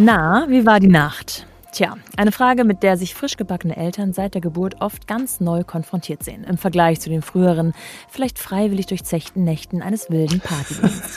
Na, wie war die Nacht? Tja, eine Frage, mit der sich frisch gebackene Eltern seit der Geburt oft ganz neu konfrontiert sehen. Im Vergleich zu den früheren, vielleicht freiwillig durchzechten Nächten eines wilden Partylebens.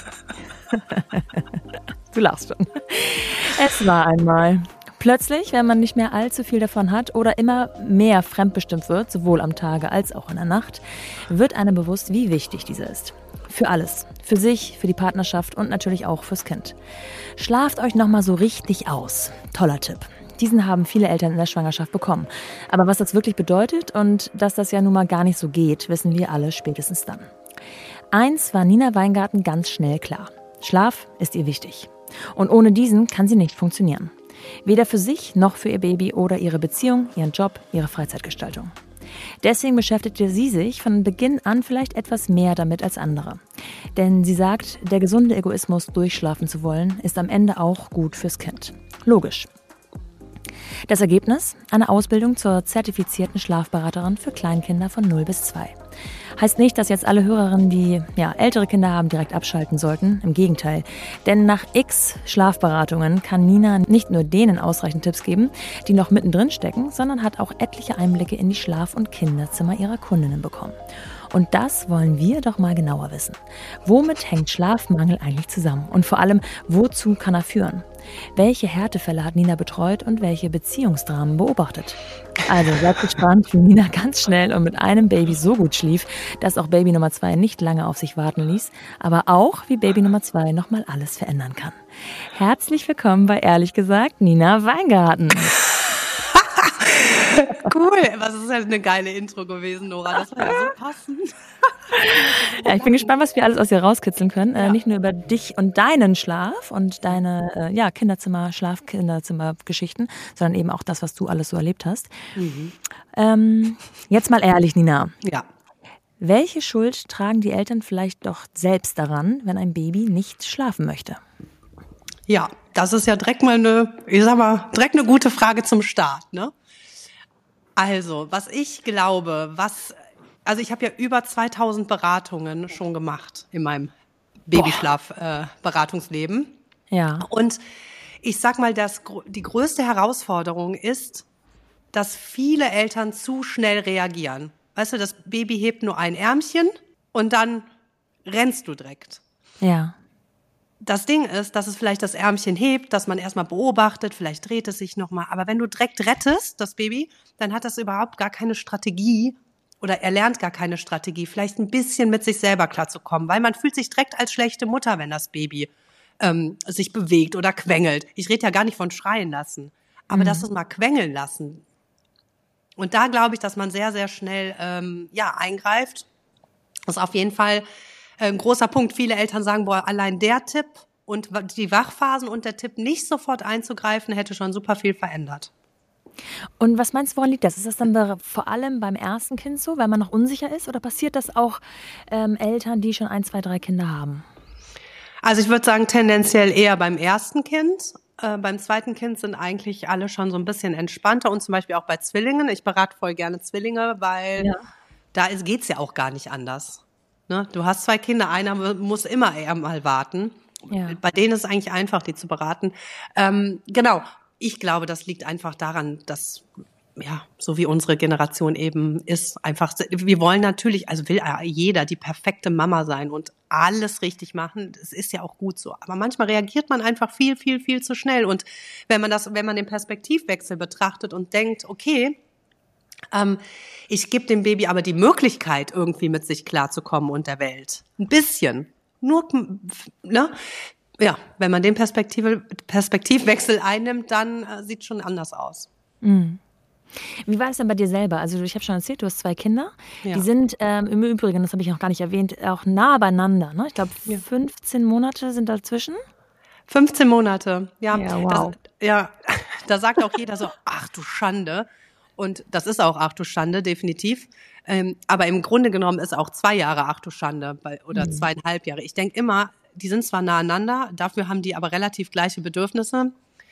Du lachst schon. Es war einmal. Plötzlich, wenn man nicht mehr allzu viel davon hat oder immer mehr fremdbestimmt wird, sowohl am Tage als auch in der Nacht, wird einem bewusst, wie wichtig diese ist. Für alles. Für sich, für die Partnerschaft und natürlich auch fürs Kind. Schlaft euch nochmal so richtig aus. Toller Tipp. Diesen haben viele Eltern in der Schwangerschaft bekommen. Aber was das wirklich bedeutet und dass das ja nun mal gar nicht so geht, wissen wir alle spätestens dann. Eins war Nina Weingarten ganz schnell klar. Schlaf ist ihr wichtig. Und ohne diesen kann sie nicht funktionieren. Weder für sich noch für ihr Baby oder ihre Beziehung, ihren Job, ihre Freizeitgestaltung. Deswegen beschäftigte sie sich von Beginn an vielleicht etwas mehr damit als andere. Denn sie sagt, der gesunde Egoismus, durchschlafen zu wollen, ist am Ende auch gut fürs Kind. Logisch. Das Ergebnis? Eine Ausbildung zur zertifizierten Schlafberaterin für Kleinkinder von 0 bis 2. Heißt nicht, dass jetzt alle Hörerinnen, die ältere Kinder haben, direkt abschalten sollten. Im Gegenteil. Denn nach x Schlafberatungen kann Nina nicht nur denen ausreichend Tipps geben, die noch mittendrin stecken, sondern hat auch etliche Einblicke in die Schlaf- und Kinderzimmer ihrer Kundinnen bekommen. Und das wollen wir doch mal genauer wissen. Womit hängt Schlafmangel eigentlich zusammen? Und vor allem, wozu kann er führen? Welche Härtefälle hat Nina betreut und welche Beziehungsdramen beobachtet? Also seid gespannt, wie Nina ganz schnell und mit einem Baby so gut schlief, dass auch Baby Nummer 2 nicht lange auf sich warten ließ, aber auch, wie Baby Nummer 2 nochmal alles verändern kann. Herzlich willkommen bei Ehrlich gesagt, Nina Weingarten. Cool, was ist halt eine geile Intro gewesen, Nora, das war ja so passend. Ja, ich bin gespannt, was wir alles aus dir rauskitzeln können. Ja. Nicht nur über dich und deinen Schlaf und deine Kinderzimmer, Schlaf-Kinderzimmer-Geschichten, sondern eben auch das, was du alles so erlebt hast. Mhm. Jetzt mal ehrlich, Nina. Ja. Welche Schuld tragen die Eltern vielleicht doch selbst daran, wenn ein Baby nicht schlafen möchte? Ja, das ist ja direkt mal direkt eine gute Frage zum Start, ne? Also, was ich glaube, also ich habe ja über 2000 Beratungen schon gemacht in meinem Babyschlaf-Beratungsleben. Ja. Und ich sag mal, die größte Herausforderung ist, dass viele Eltern zu schnell reagieren. Weißt du, das Baby hebt nur ein Ärmchen und dann rennst du direkt. Ja. Das Ding ist, dass es vielleicht das Ärmchen hebt, dass man erstmal beobachtet, vielleicht dreht es sich nochmal. Aber wenn du direkt rettest, das Baby, dann hat das überhaupt gar keine Strategie oder er lernt gar keine Strategie, vielleicht ein bisschen mit sich selber klarzukommen, weil man fühlt sich direkt als schlechte Mutter, wenn das Baby sich bewegt oder quengelt. Ich rede ja gar nicht von schreien lassen, aber das ist mal quengeln lassen. Und da glaube ich, dass man sehr, sehr schnell eingreift. Das ist auf jeden Fall ein großer Punkt. Viele Eltern sagen, allein der Tipp und die Wachphasen und der Tipp, nicht sofort einzugreifen, hätte schon super viel verändert. Und was meinst du, woran liegt das? Ist das dann vor allem beim ersten Kind so, weil man noch unsicher ist? Oder passiert das auch Eltern, die schon 1, 2, 3 Kinder haben? Also ich würde sagen, tendenziell eher beim ersten Kind. Beim zweiten Kind sind eigentlich alle schon so ein bisschen entspannter und zum Beispiel auch bei Zwillingen. Ich berate voll gerne Zwillinge, weil da geht's ja auch gar nicht anders. Ne? Du hast 2 Kinder, einer muss immer eher mal warten. Ja. Bei denen ist es eigentlich einfach, die zu beraten. Genau, ich glaube, das liegt einfach daran, dass, so wie unsere Generation eben ist, einfach, wir wollen natürlich, also will jeder die perfekte Mama sein und alles richtig machen. Das ist ja auch gut so. Aber manchmal reagiert man einfach viel, viel, viel zu schnell. Und wenn man den Perspektivwechsel betrachtet und denkt, okay, ich gebe dem Baby aber die Möglichkeit, irgendwie mit sich klarzukommen und der Welt. Ein bisschen. Nur, ne? Ja, wenn man den Perspektivwechsel einnimmt, dann sieht es schon anders aus. Mhm. Wie war es denn bei dir selber? Also ich habe schon erzählt, du hast 2 Kinder. Ja. Die sind im Übrigen, das habe ich noch gar nicht erwähnt, auch nah beieinander. Ne? Ich glaube, 15 Monate sind dazwischen. 15 Monate, ja. Wow. Da sagt auch jeder so, ach du Schande. Und das ist auch ach du Schande, definitiv. Aber im Grunde genommen ist auch 2 Jahre ach du Schande oder 2,5 Jahre. Ich denke immer, die sind zwar nah aneinander, dafür haben die aber relativ gleiche Bedürfnisse.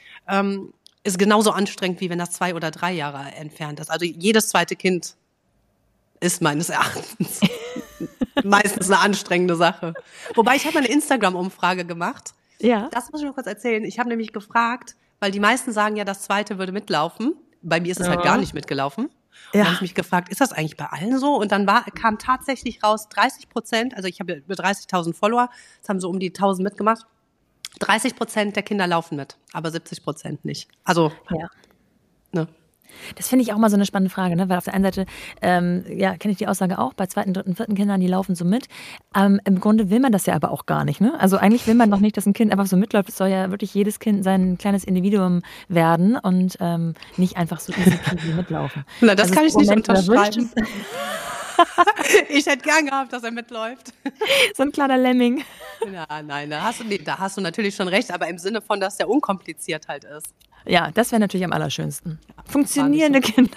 Ist genauso anstrengend, wie wenn das 2 oder 3 Jahre entfernt ist. Also jedes zweite Kind ist meines Erachtens meistens eine anstrengende Sache. Wobei, ich habe eine Instagram-Umfrage gemacht. Ja. Das muss ich noch kurz erzählen. Ich habe nämlich gefragt, weil die meisten sagen ja, das zweite würde mitlaufen. Bei mir ist es halt gar nicht mitgelaufen. Ja. Da habe ich mich gefragt, ist das eigentlich bei allen so? Und dann kam tatsächlich raus 30%, also ich habe über 30.000 Follower, das haben so um die 1.000 mitgemacht. 30% der Kinder laufen mit, aber 70% nicht. Also, ne. Das finde ich auch mal so eine spannende Frage, ne? Weil auf der einen Seite, kenne ich die Aussage auch, bei zweiten, dritten, vierten Kindern, die laufen so mit. Im Grunde will man das ja aber auch gar nicht, ne? Also eigentlich will man doch nicht, dass ein Kind einfach so mitläuft. Es soll ja wirklich jedes Kind sein kleines Individuum werden und nicht einfach so easy peasy mitlaufen. Na, das kann ich nicht unterschreiben. Ich hätte gern gehabt, dass er mitläuft. So ein kleiner Lemming. Nein, da hast du natürlich schon recht, aber im Sinne von, dass der unkompliziert halt ist. Ja, das wäre natürlich am allerschönsten. Funktionierende Kinder.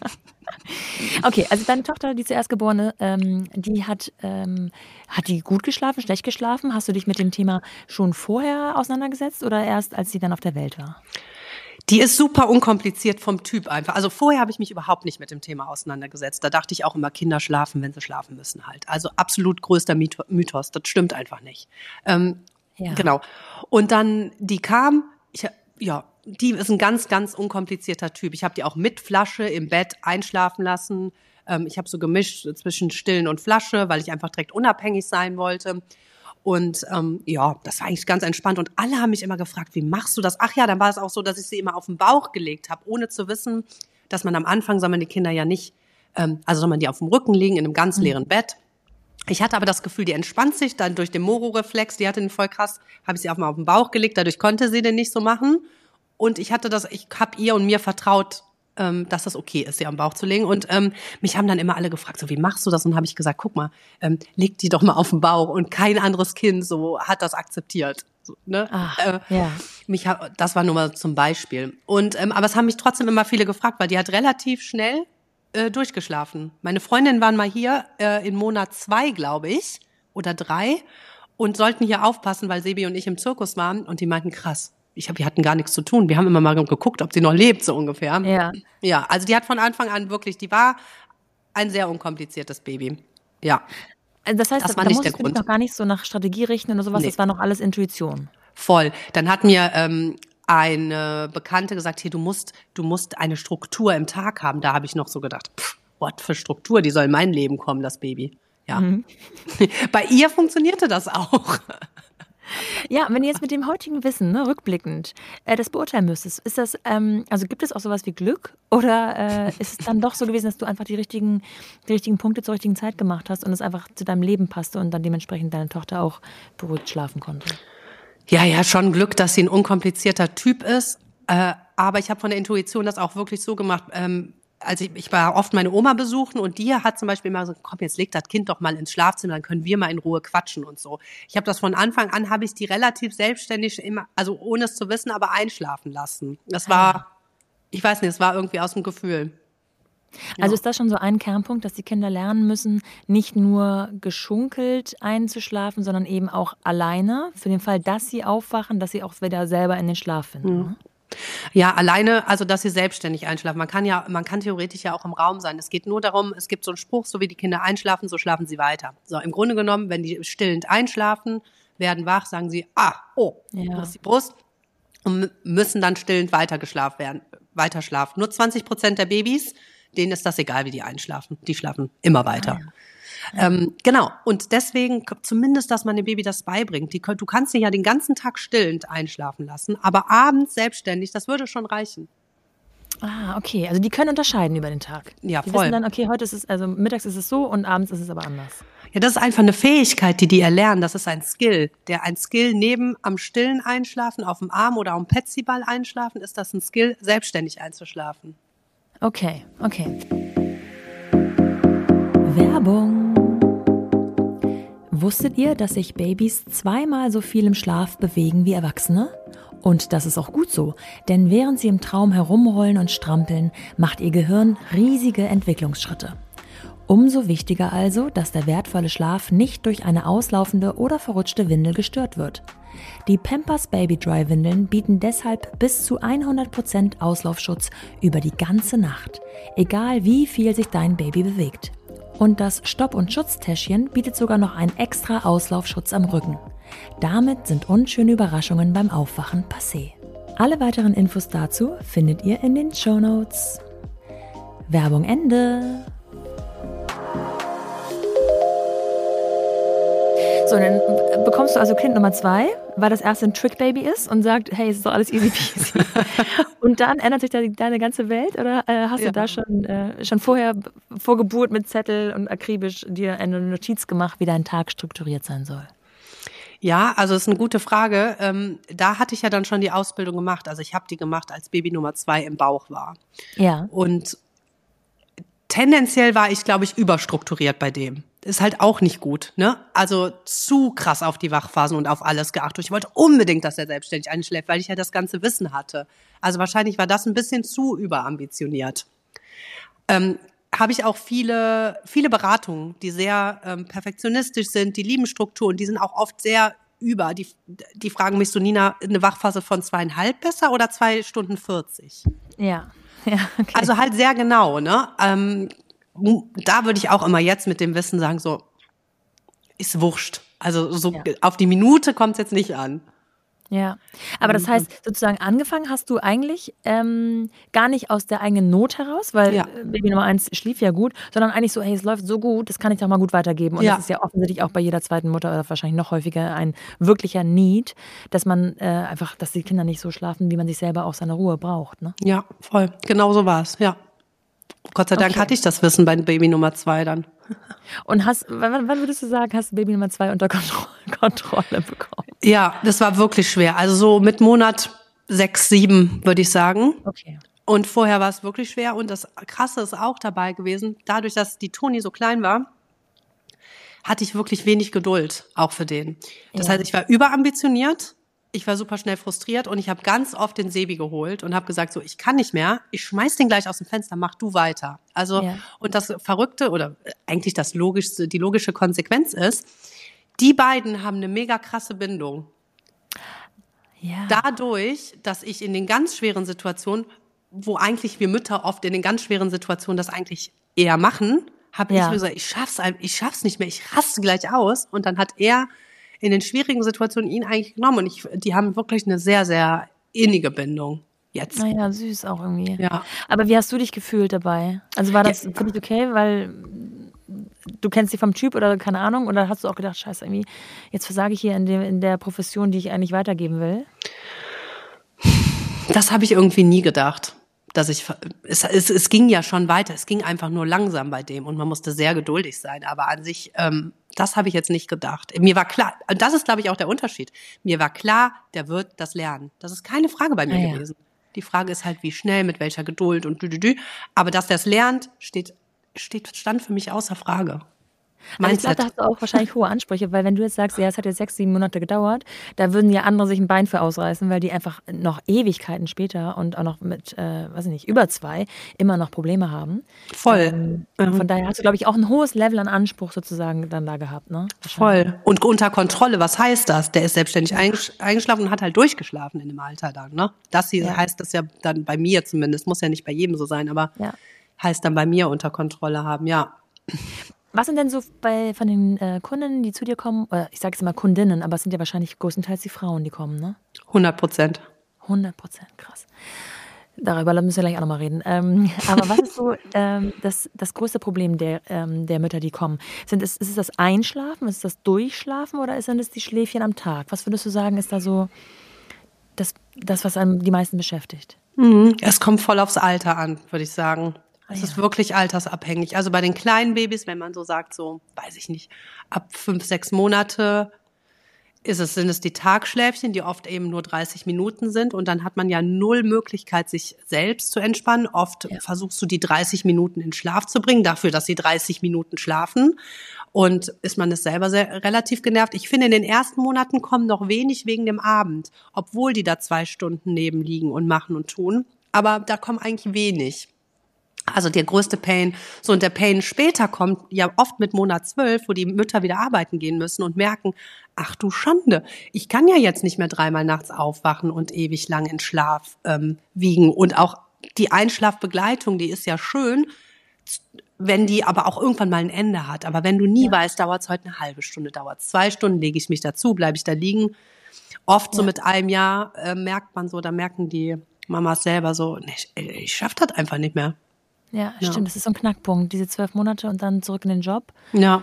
Okay, also deine Tochter, die zuerst geborene, die hat die gut geschlafen, schlecht geschlafen? Hast du dich mit dem Thema schon vorher auseinandergesetzt oder erst, als sie dann auf der Welt war? Die ist super unkompliziert vom Typ einfach. Also vorher habe ich mich überhaupt nicht mit dem Thema auseinandergesetzt. Da dachte ich auch immer, Kinder schlafen, wenn sie schlafen müssen halt. Also absolut größter Mythos. Das stimmt einfach nicht. Genau. Und dann, die kam, die ist ein ganz, ganz unkomplizierter Typ. Ich habe die auch mit Flasche im Bett einschlafen lassen. Ich habe so gemischt zwischen Stillen und Flasche, weil ich einfach direkt unabhängig sein wollte. Und das war eigentlich ganz entspannt. Und alle haben mich immer gefragt, wie machst du das? Ach ja, dann war es auch so, dass ich sie immer auf den Bauch gelegt habe, ohne zu wissen, dass man am Anfang soll man die Kinder ja nicht, soll man die auf dem Rücken legen in einem ganz leeren Bett. Ich hatte aber das Gefühl, die entspannt sich dann durch den Moro-Reflex, die hatte den voll krass, habe ich sie auch mal auf den Bauch gelegt, dadurch konnte sie den nicht so machen. Und ich habe ihr und mir vertraut, dass das okay ist, sie am Bauch zu legen. Und mich haben dann immer alle gefragt, so wie machst du das? Und habe ich gesagt, guck mal, leg die doch mal auf den Bauch. Und kein anderes Kind so hat das akzeptiert. So, ne? Das war nur mal zum Beispiel. Und aber es haben mich trotzdem immer viele gefragt, weil die hat relativ schnell durchgeschlafen. Meine Freundinnen waren mal hier in Monat 2, glaube ich, oder 3 und sollten hier aufpassen, weil Sebi und ich im Zirkus waren. Und die meinten, krass. Wir hatten gar nichts zu tun. Wir haben immer mal geguckt, ob sie noch lebt, so ungefähr. Ja, also die hat von Anfang an wirklich, die war ein sehr unkompliziertes Baby. Ja. Das heißt, da musstest du dich noch gar nicht so nach Strategie richten oder sowas, das war noch alles Intuition. Voll. Dann hat mir eine Bekannte gesagt, hier, du musst eine Struktur im Tag haben. Da habe ich noch so gedacht, was für Struktur, die soll in mein Leben kommen, das Baby. Ja. Bei ihr funktionierte das auch. Ja, wenn ihr jetzt mit dem heutigen Wissen, ne, rückblickend, das beurteilen müsstest, ist das, also gibt es auch sowas wie Glück oder ist es dann doch so gewesen, dass du einfach die richtigen Punkte zur richtigen Zeit gemacht hast und es einfach zu deinem Leben passte und dann dementsprechend deine Tochter auch beruhigt schlafen konnte? Ja, schon Glück, dass sie ein unkomplizierter Typ ist, aber ich habe von der Intuition das auch wirklich so gemacht, also ich war oft meine Oma besuchen und die hat zum Beispiel immer so, komm, jetzt leg das Kind doch mal ins Schlafzimmer, dann können wir mal in Ruhe quatschen und so. Ich habe das von Anfang an, habe ich die relativ selbstständig immer, also ohne es zu wissen, aber einschlafen lassen. Das war, ich weiß nicht, es war irgendwie aus dem Gefühl. Also ist das schon so ein Kernpunkt, dass die Kinder lernen müssen, nicht nur geschunkelt einzuschlafen, sondern eben auch alleine, für den Fall, dass sie aufwachen, dass sie auch wieder selber in den Schlaf finden. Ja, alleine, also dass sie selbstständig einschlafen. Man kann theoretisch ja auch im Raum sein. Es geht nur darum, es gibt so einen Spruch, so wie die Kinder einschlafen, so schlafen sie weiter. So, im Grunde genommen, wenn die stillend einschlafen, werden wach, sagen sie, das ist die Brust und müssen dann stillend weiter schlafen. Nur 20% der Babys, denen ist das egal, wie die einschlafen. Die schlafen immer weiter. Genau. Und deswegen zumindest, dass man dem Baby das beibringt. Du kannst sie ja den ganzen Tag stillend einschlafen lassen, aber abends selbstständig, das würde schon reichen. Ah, okay. Also die können unterscheiden über den Tag. Ja, die voll. wissen dann, okay, heute ist es, also mittags ist es so und abends ist es aber anders. Ja, das ist einfach eine Fähigkeit, die erlernen. Das ist ein Skill. Ein Skill neben am stillen Einschlafen, auf dem Arm oder am Petsyball einschlafen, ist das ein Skill, selbstständig einzuschlafen. Okay. Werbung. Wusstet ihr, dass sich Babys 2-mal so viel im Schlaf bewegen wie Erwachsene? Und das ist auch gut so, denn während sie im Traum herumrollen und strampeln, macht ihr Gehirn riesige Entwicklungsschritte. Umso wichtiger also, dass der wertvolle Schlaf nicht durch eine auslaufende oder verrutschte Windel gestört wird. Die Pampers Baby Dry Windeln bieten deshalb bis zu 100% Auslaufschutz über die ganze Nacht, egal wie viel sich dein Baby bewegt. Und das Stopp- und Schutztäschchen bietet sogar noch einen extra Auslaufschutz am Rücken. Damit sind unschöne Überraschungen beim Aufwachen passé. Alle weiteren Infos dazu findet ihr in den Shownotes. Werbung Ende. So, dann bekommst du also Kind Nummer 2, weil das erste ein Trick-Baby ist und sagt, hey, es ist doch alles easy peasy. Und dann ändert sich da deine ganze Welt oder hast du da schon vorher vor Geburt mit Zettel und akribisch dir eine Notiz gemacht, wie dein Tag strukturiert sein soll? Ja, also das ist eine gute Frage. Da hatte ich ja dann schon die Ausbildung gemacht. Also ich habe die gemacht, als Baby Nummer 2 im Bauch war. Ja. Und tendenziell war ich, glaube ich, überstrukturiert bei dem. Ist halt auch nicht gut, ne? Also zu krass auf die Wachphasen und auf alles geachtet. Ich wollte unbedingt, dass er selbstständig einschläft, weil ich ja das ganze Wissen hatte. Also wahrscheinlich war das ein bisschen zu überambitioniert. Habe ich auch viele Beratungen, die sehr perfektionistisch sind, die lieben Struktur und die sind auch oft sehr über. Die fragen mich so, Nina, eine Wachphase von 2,5 besser oder 2 Stunden 40? Ja, okay. Also halt sehr genau, ne? Da würde ich auch immer jetzt mit dem Wissen sagen, so, ist wurscht. Also so auf die Minute kommt es jetzt nicht an. Ja, aber das heißt, sozusagen angefangen hast du eigentlich gar nicht aus der eigenen Not heraus, weil Baby Nummer 1 schlief ja gut, sondern eigentlich so, hey, es läuft so gut, das kann ich doch mal gut weitergeben. Und das ist ja offensichtlich auch bei jeder zweiten Mutter oder wahrscheinlich noch häufiger ein wirklicher Need, dass man einfach, dass die Kinder nicht so schlafen, wie man sich selber auch seine Ruhe braucht, ne? Ja, voll. Genau so war es, ja. Gott sei Dank hatte ich das Wissen bei Baby Nummer 2 dann. Und wann würdest du sagen, hast du Baby Nummer 2 unter Kontrolle bekommen? Ja, das war wirklich schwer. Also so mit Monat 6, 7 würde ich sagen. Okay. Und vorher war es wirklich schwer. Und das Krasse ist auch dabei gewesen, dadurch, dass die Toni so klein war, hatte ich wirklich wenig Geduld, auch für den. Das heißt, ich war überambitioniert. Ich war super schnell frustriert und ich habe ganz oft den Sebi geholt und habe gesagt, so, ich kann nicht mehr, ich schmeiß den gleich aus dem Fenster, mach du weiter. Also, und das Verrückte oder eigentlich die logische Konsequenz ist, die beiden haben eine mega krasse Bindung. Ja. Dadurch, dass ich in den ganz schweren Situationen, wo eigentlich wir Mütter oft in den ganz schweren Situationen das eigentlich eher machen, habe ich mir gesagt, ich schaff's nicht mehr, ich raste gleich aus und dann hat er in den schwierigen Situationen ihn eigentlich genommen. Und die haben wirklich eine sehr, sehr innige Bindung jetzt. Naja, süß auch irgendwie. Ja. Aber wie hast du dich gefühlt dabei? Also war das für dich okay, weil du kennst sie vom Typ oder keine Ahnung? Oder hast du auch gedacht, scheiße, irgendwie, jetzt versage ich hier in der Profession, die ich eigentlich weitergeben will? Das habe ich irgendwie nie gedacht. Es ging ja schon weiter. Es ging einfach nur langsam bei dem und man musste sehr geduldig sein. Aber an sich, das habe ich jetzt nicht gedacht. Mir war klar, und das ist, glaube ich, auch der Unterschied. Mir war klar, der wird das lernen. Das ist keine Frage bei mir gewesen. Die Frage ist halt, wie schnell, mit welcher Geduld und Aber dass der es lernt, stand für mich außer Frage. Also ich glaube, da hast du auch wahrscheinlich hohe Ansprüche, weil wenn du jetzt sagst, ja, es hat jetzt 6, 7 Monate gedauert, da würden ja andere sich ein Bein für ausreißen, weil die einfach noch Ewigkeiten später und auch noch mit, weiß ich nicht, über 2 immer noch Probleme haben. Voll. Von daher hast du, glaube ich, auch ein hohes Level an Anspruch sozusagen dann da gehabt, ne? Voll. Und unter Kontrolle, was heißt das? Der ist selbstständig eingeschlafen und hat halt durchgeschlafen in dem Alter dann, ne? Das hier heißt das ja dann bei mir zumindest, muss ja nicht bei jedem so sein, aber heißt dann bei mir unter Kontrolle haben, ja. Was sind denn so von den Kunden, die zu dir kommen, oder ich sage es immer Kundinnen, aber es sind ja wahrscheinlich größtenteils die Frauen, die kommen, ne? 100%. 100%, krass. Darüber müssen wir gleich auch nochmal reden. Aber was ist so das größte Problem der Mütter, die kommen? Ist es das Einschlafen, ist es das Durchschlafen oder sind es die Schläfchen am Tag? Was würdest du sagen, ist da so das was einem die meisten beschäftigt? Es kommt voll aufs Alter an, würde ich sagen. Es ist wirklich altersabhängig. Also bei den kleinen Babys, wenn man so sagt, so, weiß ich nicht, ab 5, 6 Monate sind es die Tagschläfchen, die oft eben nur 30 Minuten sind. Und dann hat man ja 0 Möglichkeit, sich selbst zu entspannen. Oft versuchst du, die 30 Minuten in Schlaf zu bringen, dafür, dass sie 30 Minuten schlafen. Und ist man es selber relativ genervt. Ich finde, in den ersten Monaten kommen noch wenig wegen dem Abend, obwohl die da 2 Stunden neben liegen und machen und tun. Aber da kommen eigentlich wenig. Also der größte Pain. So, und der Pain später kommt ja oft mit Monat 12, wo die Mütter wieder arbeiten gehen müssen und merken, ach du Schande, ich kann ja jetzt nicht mehr 3-mal nachts aufwachen und ewig lang in Schlaf wiegen. Und auch die Einschlafbegleitung, die ist ja schön, wenn die aber auch irgendwann mal ein Ende hat. Aber wenn du nie weißt, dauert es heute eine halbe Stunde, dauert es 2 Stunden, lege ich mich dazu, bleibe ich da liegen. Oft so mit einem Jahr merkt man so, da merken die Mamas selber so, nee, ich schaff das einfach nicht mehr. Ja, stimmt, das ist so ein Knackpunkt, diese 12 Monate und dann zurück in den Job. Ja.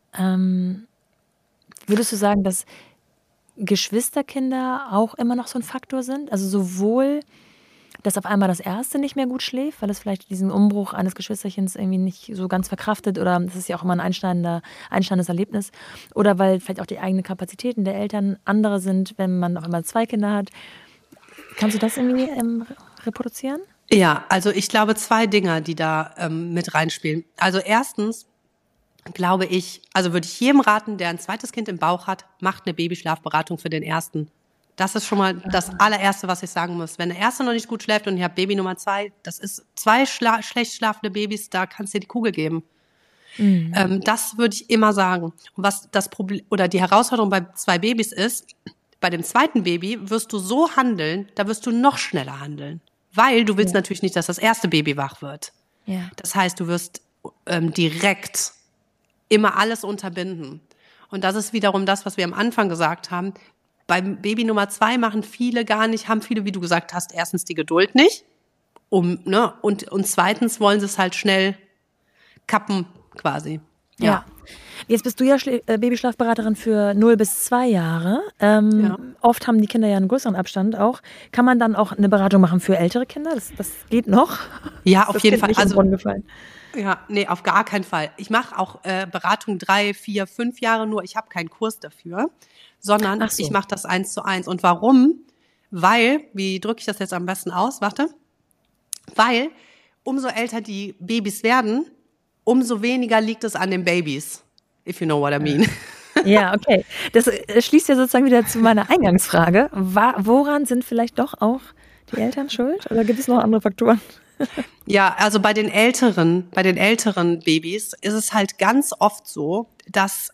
Würdest du sagen, dass Geschwisterkinder auch immer noch so ein Faktor sind? Also sowohl, dass auf einmal das Erste nicht mehr gut schläft, weil es vielleicht diesen Umbruch eines Geschwisterchens irgendwie nicht so ganz verkraftet, oder das ist ja auch immer ein einschneidendes Erlebnis, oder weil vielleicht auch die eigenen Kapazitäten der Eltern andere sind, wenn man auf einmal 2 Kinder hat. Kannst du das irgendwie reproduzieren? Ja, also ich glaube 2 Dinge, die da mit reinspielen. Also erstens glaube ich, also würde ich jedem raten, der ein zweites Kind im Bauch hat, macht eine Babyschlafberatung für den ersten. Das ist schon mal das allererste, was ich sagen muss. Wenn der erste noch nicht gut schläft und ihr habt Baby Nummer 2, das ist 2 schlecht schlafende Babys, da kannst du dir die Kugel geben. Das würde ich immer sagen. Und was das Problem oder die Herausforderung bei 2 Babys ist, bei dem zweiten Baby wirst du so handeln, da wirst du noch schneller handeln. Weil du willst natürlich nicht, dass das erste Baby wach wird. Ja. Das heißt, du wirst direkt immer alles unterbinden. Und das ist wiederum das, was wir am Anfang gesagt haben. Beim Baby Nummer 2 haben viele, wie du gesagt hast, erstens die Geduld nicht. Und zweitens wollen sie es halt schnell kappen, quasi. Ja. Jetzt bist du ja Babyschlafberaterin für 0 bis 2 Jahre. Oft haben die Kinder ja einen größeren Abstand auch. Kann man dann auch eine Beratung machen für ältere Kinder? Das geht noch? Ja, auf jeden Fall. Also ja, nee, auf gar keinen Fall. Ich mache auch Beratung 3, 4, 5 Jahre nur. Ich habe keinen Kurs dafür, sondern ich mache das 1:1. Und warum? Weil, wie drücke ich das jetzt am besten aus? Warte. Weil umso älter die Babys werden, umso weniger liegt es an den Babys. If you know what I mean. Ja, okay. Das schließt ja sozusagen wieder zu meiner Eingangsfrage. Woran sind vielleicht doch auch die Eltern schuld? Oder gibt es noch andere Faktoren? Ja, also bei den älteren Babys ist es halt ganz oft so, dass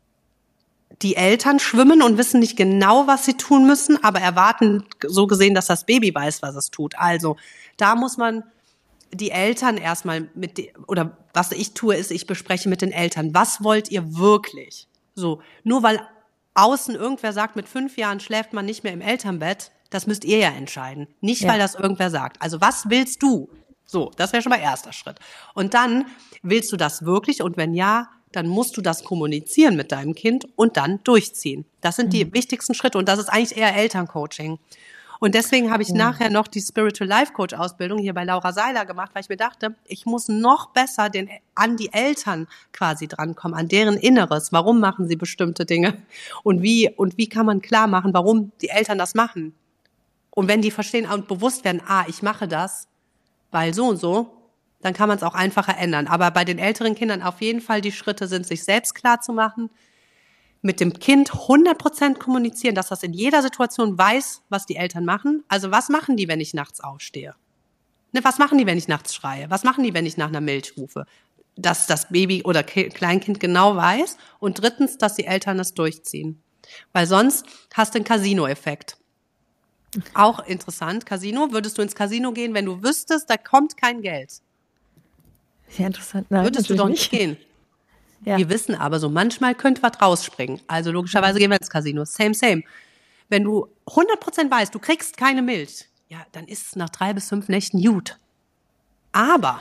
die Eltern schwimmen und wissen nicht genau, was sie tun müssen, aber erwarten so gesehen, dass das Baby weiß, was es tut. Also da muss man die Eltern erstmal oder was ich tue, ist, ich bespreche mit den Eltern, was wollt ihr wirklich? So, nur weil außen irgendwer sagt, mit 5 Jahren schläft man nicht mehr im Elternbett, das müsst ihr ja entscheiden. Nicht, weil das irgendwer sagt. Also was willst du? So, das wäre schon mal erster Schritt. Und dann, willst du das wirklich? Und wenn ja, dann musst du das kommunizieren mit deinem Kind und dann durchziehen. Das sind die wichtigsten Schritte und das ist eigentlich eher Elterncoaching. Und deswegen habe ich nachher noch die Spiritual Life Coach Ausbildung hier bei Laura Seiler gemacht, weil ich mir dachte, ich muss noch besser an die Eltern quasi drankommen, an deren Inneres. Warum machen sie bestimmte Dinge? Und wie kann man klar machen, warum die Eltern das machen? Und wenn die verstehen und bewusst werden, ich mache das, weil so und so, dann kann man es auch einfacher ändern. Aber bei den älteren Kindern auf jeden Fall die Schritte sind, sich selbst klar zu machen, mit dem Kind 100% kommunizieren, dass das in jeder Situation weiß, was die Eltern machen. Also was machen die, wenn ich nachts aufstehe? Ne, was machen die, wenn ich nachts schreie? Was machen die, wenn ich nach einer Milch rufe? Dass das Baby oder Kleinkind genau weiß. Und drittens, dass die Eltern es durchziehen. Weil sonst hast du einen Casino-Effekt. Auch interessant, Casino. Würdest du ins Casino gehen, wenn du wüsstest, da kommt kein Geld? Sehr interessant. Nein, würdest du doch nicht gehen. Ja. Wir wissen aber so, manchmal könnte was rausspringen. Also logischerweise gehen wir ins Casino. Same. Wenn du 100% weißt, du kriegst keine Milch, ja, dann ist es nach 3 bis 5 Nächten gut. Aber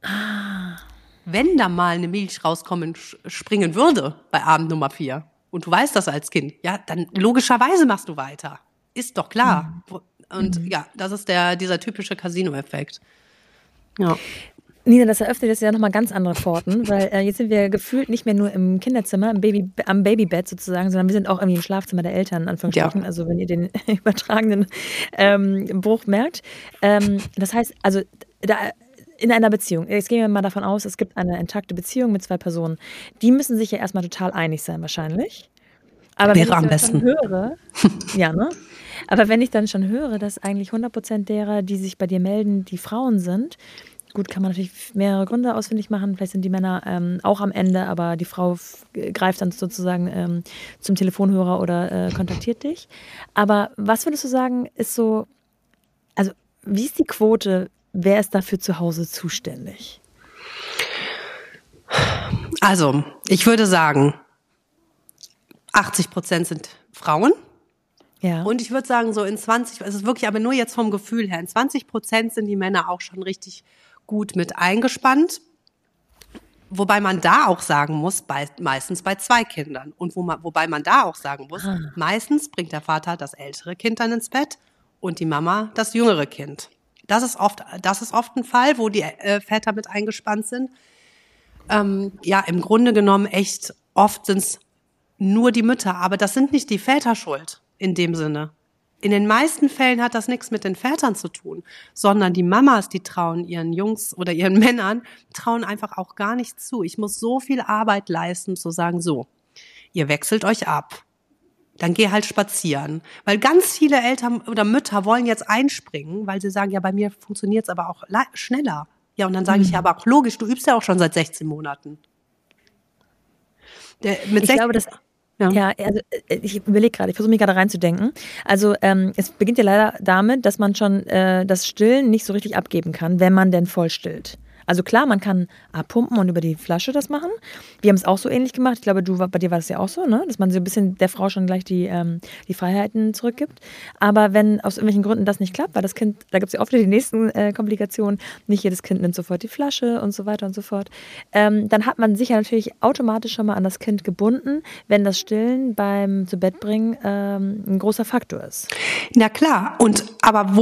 wenn da mal eine Milch springen würde bei Abend Nummer 4 und du weißt das als Kind, ja, dann logischerweise machst du weiter. Ist doch klar. Und ja, das ist dieser typische Casino-Effekt. Ja. Nina, das eröffnet jetzt ja nochmal ganz andere Pforten, weil jetzt sind wir gefühlt nicht mehr nur im Kinderzimmer, am Babybett sozusagen, sondern wir sind auch irgendwie im Schlafzimmer der Eltern, in Anführungsstrichen, also wenn ihr den übertragenen Bruch merkt. Das heißt, also in einer Beziehung, jetzt gehen wir mal davon aus, es gibt eine intakte Beziehung mit 2 Personen, die müssen sich ja erstmal total einig sein wahrscheinlich. Aber wäre am besten. Höre, ja, ne? Aber wenn ich dann schon höre, dass eigentlich 100% derer, die sich bei dir melden, die Frauen sind, gut, kann man natürlich mehrere Gründe ausfindig machen. Vielleicht sind die Männer auch am Ende, aber die Frau greift dann sozusagen zum Telefonhörer oder kontaktiert dich. Aber was würdest du sagen, ist so, also wie ist die Quote, wer ist dafür zu Hause zuständig? Also, ich würde sagen, 80% sind Frauen Ja. Und ich würde sagen, so in 20, es ist wirklich aber nur jetzt vom Gefühl her, in 20% sind die Männer auch schon richtig gut mit eingespannt. Wobei man da auch sagen muss, meistens bei 2 Kindern. Und wobei man da auch sagen muss, meistens bringt der Vater das ältere Kind dann ins Bett und die Mama das jüngere Kind. Das ist oft ein Fall, wo die Väter mit eingespannt sind. Ja, im Grunde genommen echt oft sind es nur die Mütter, aber das sind nicht die Väter schuld in dem Sinne. In den meisten Fällen hat das nichts mit den Vätern zu tun, sondern die Mamas, die trauen ihren Jungs oder ihren Männern, trauen einfach auch gar nicht zu. Ich muss so viel Arbeit leisten, zu sagen, so, ihr wechselt euch ab. Dann geh halt spazieren. Weil ganz viele Eltern oder Mütter wollen jetzt einspringen, weil sie sagen, ja, bei mir funktioniert es aber auch schneller. Ja, und dann sage ich, ja, aber auch logisch, du übst ja auch schon seit 16 Monaten. Ich glaube, ja, also ich überlege gerade, ich versuche mich gerade reinzudenken. Also es beginnt ja leider damit, dass man schon das Stillen nicht so richtig abgeben kann, wenn man denn voll stillt. Also klar, man kann abpumpen und über die Flasche das machen. Wir haben es auch so ähnlich gemacht. Ich glaube, bei dir war das ja auch so, ne? Dass man so ein bisschen der Frau schon gleich die Freiheiten zurückgibt. Aber wenn aus irgendwelchen Gründen das nicht klappt, weil das Kind, da gibt es ja oft die nächsten Komplikationen, nicht jedes Kind nimmt sofort die Flasche und so weiter und so fort, dann hat man sich ja natürlich automatisch schon mal an das Kind gebunden, wenn das Stillen beim Zubettbringen ein großer Faktor ist. Na klar, aber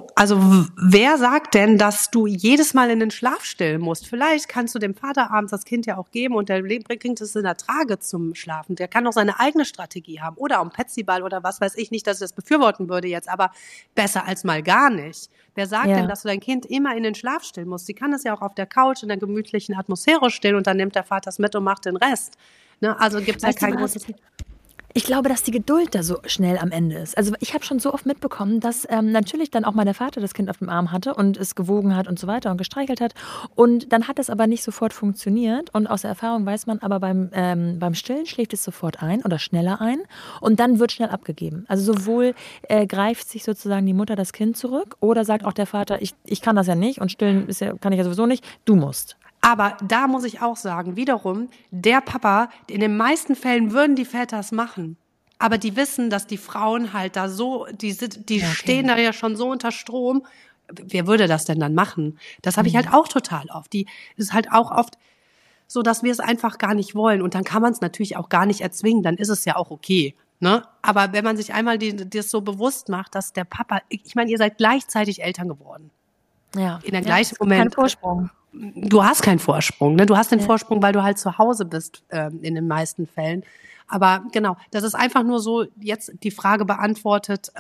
wer sagt denn, dass du jedes Mal in den Schlaf stillen musst? Vielleicht kannst du dem Vater abends das Kind ja auch geben und der bringt es in der Trage zum Schlafen. Der kann auch seine eigene Strategie haben oder am Petsyball oder was weiß ich, nicht, dass ich das befürworten würde jetzt, aber besser als mal gar nicht. Wer sagt denn, dass du dein Kind immer in den Schlaf stillen musst? Sie kann das ja auch auf der Couch in der gemütlichen Atmosphäre stillen und dann nimmt der Vater es mit und macht den Rest. Ne? Also gibt es ja kein großes... Ich glaube, dass die Geduld da so schnell am Ende ist. Also ich habe schon so oft mitbekommen, dass natürlich dann auch mal der Vater das Kind auf dem Arm hatte und es gewogen hat und so weiter und gestreichelt hat. Und dann hat es aber nicht sofort funktioniert. Und aus der Erfahrung weiß man aber, beim Stillen schläft es sofort ein oder schneller ein. Und dann wird schnell abgegeben. Also sowohl greift sich sozusagen die Mutter das Kind zurück oder sagt auch der Vater, ich kann das ja nicht und stillen kann ich ja sowieso nicht, du musst. Aber da muss ich auch sagen, wiederum, der Papa, in den meisten Fällen würden die Väter es machen. Aber die wissen, dass die Frauen halt da so, die stehen da ja schon so unter Strom. Wer würde das denn dann machen? Das habe ich halt auch total oft. Es ist halt auch oft so, dass wir es einfach gar nicht wollen. Und dann kann man es natürlich auch gar nicht erzwingen. Dann ist es ja auch okay. Ne? Aber wenn man sich einmal das so bewusst macht, dass der Papa, ich meine, ihr seid gleichzeitig Eltern geworden. Ja. In der gleichen Moment. Kein Vorsprung. Du hast keinen Vorsprung, ne? Du hast den Vorsprung, weil du halt zu Hause bist, in den meisten Fällen. Aber genau, das ist einfach nur so jetzt die Frage beantwortet,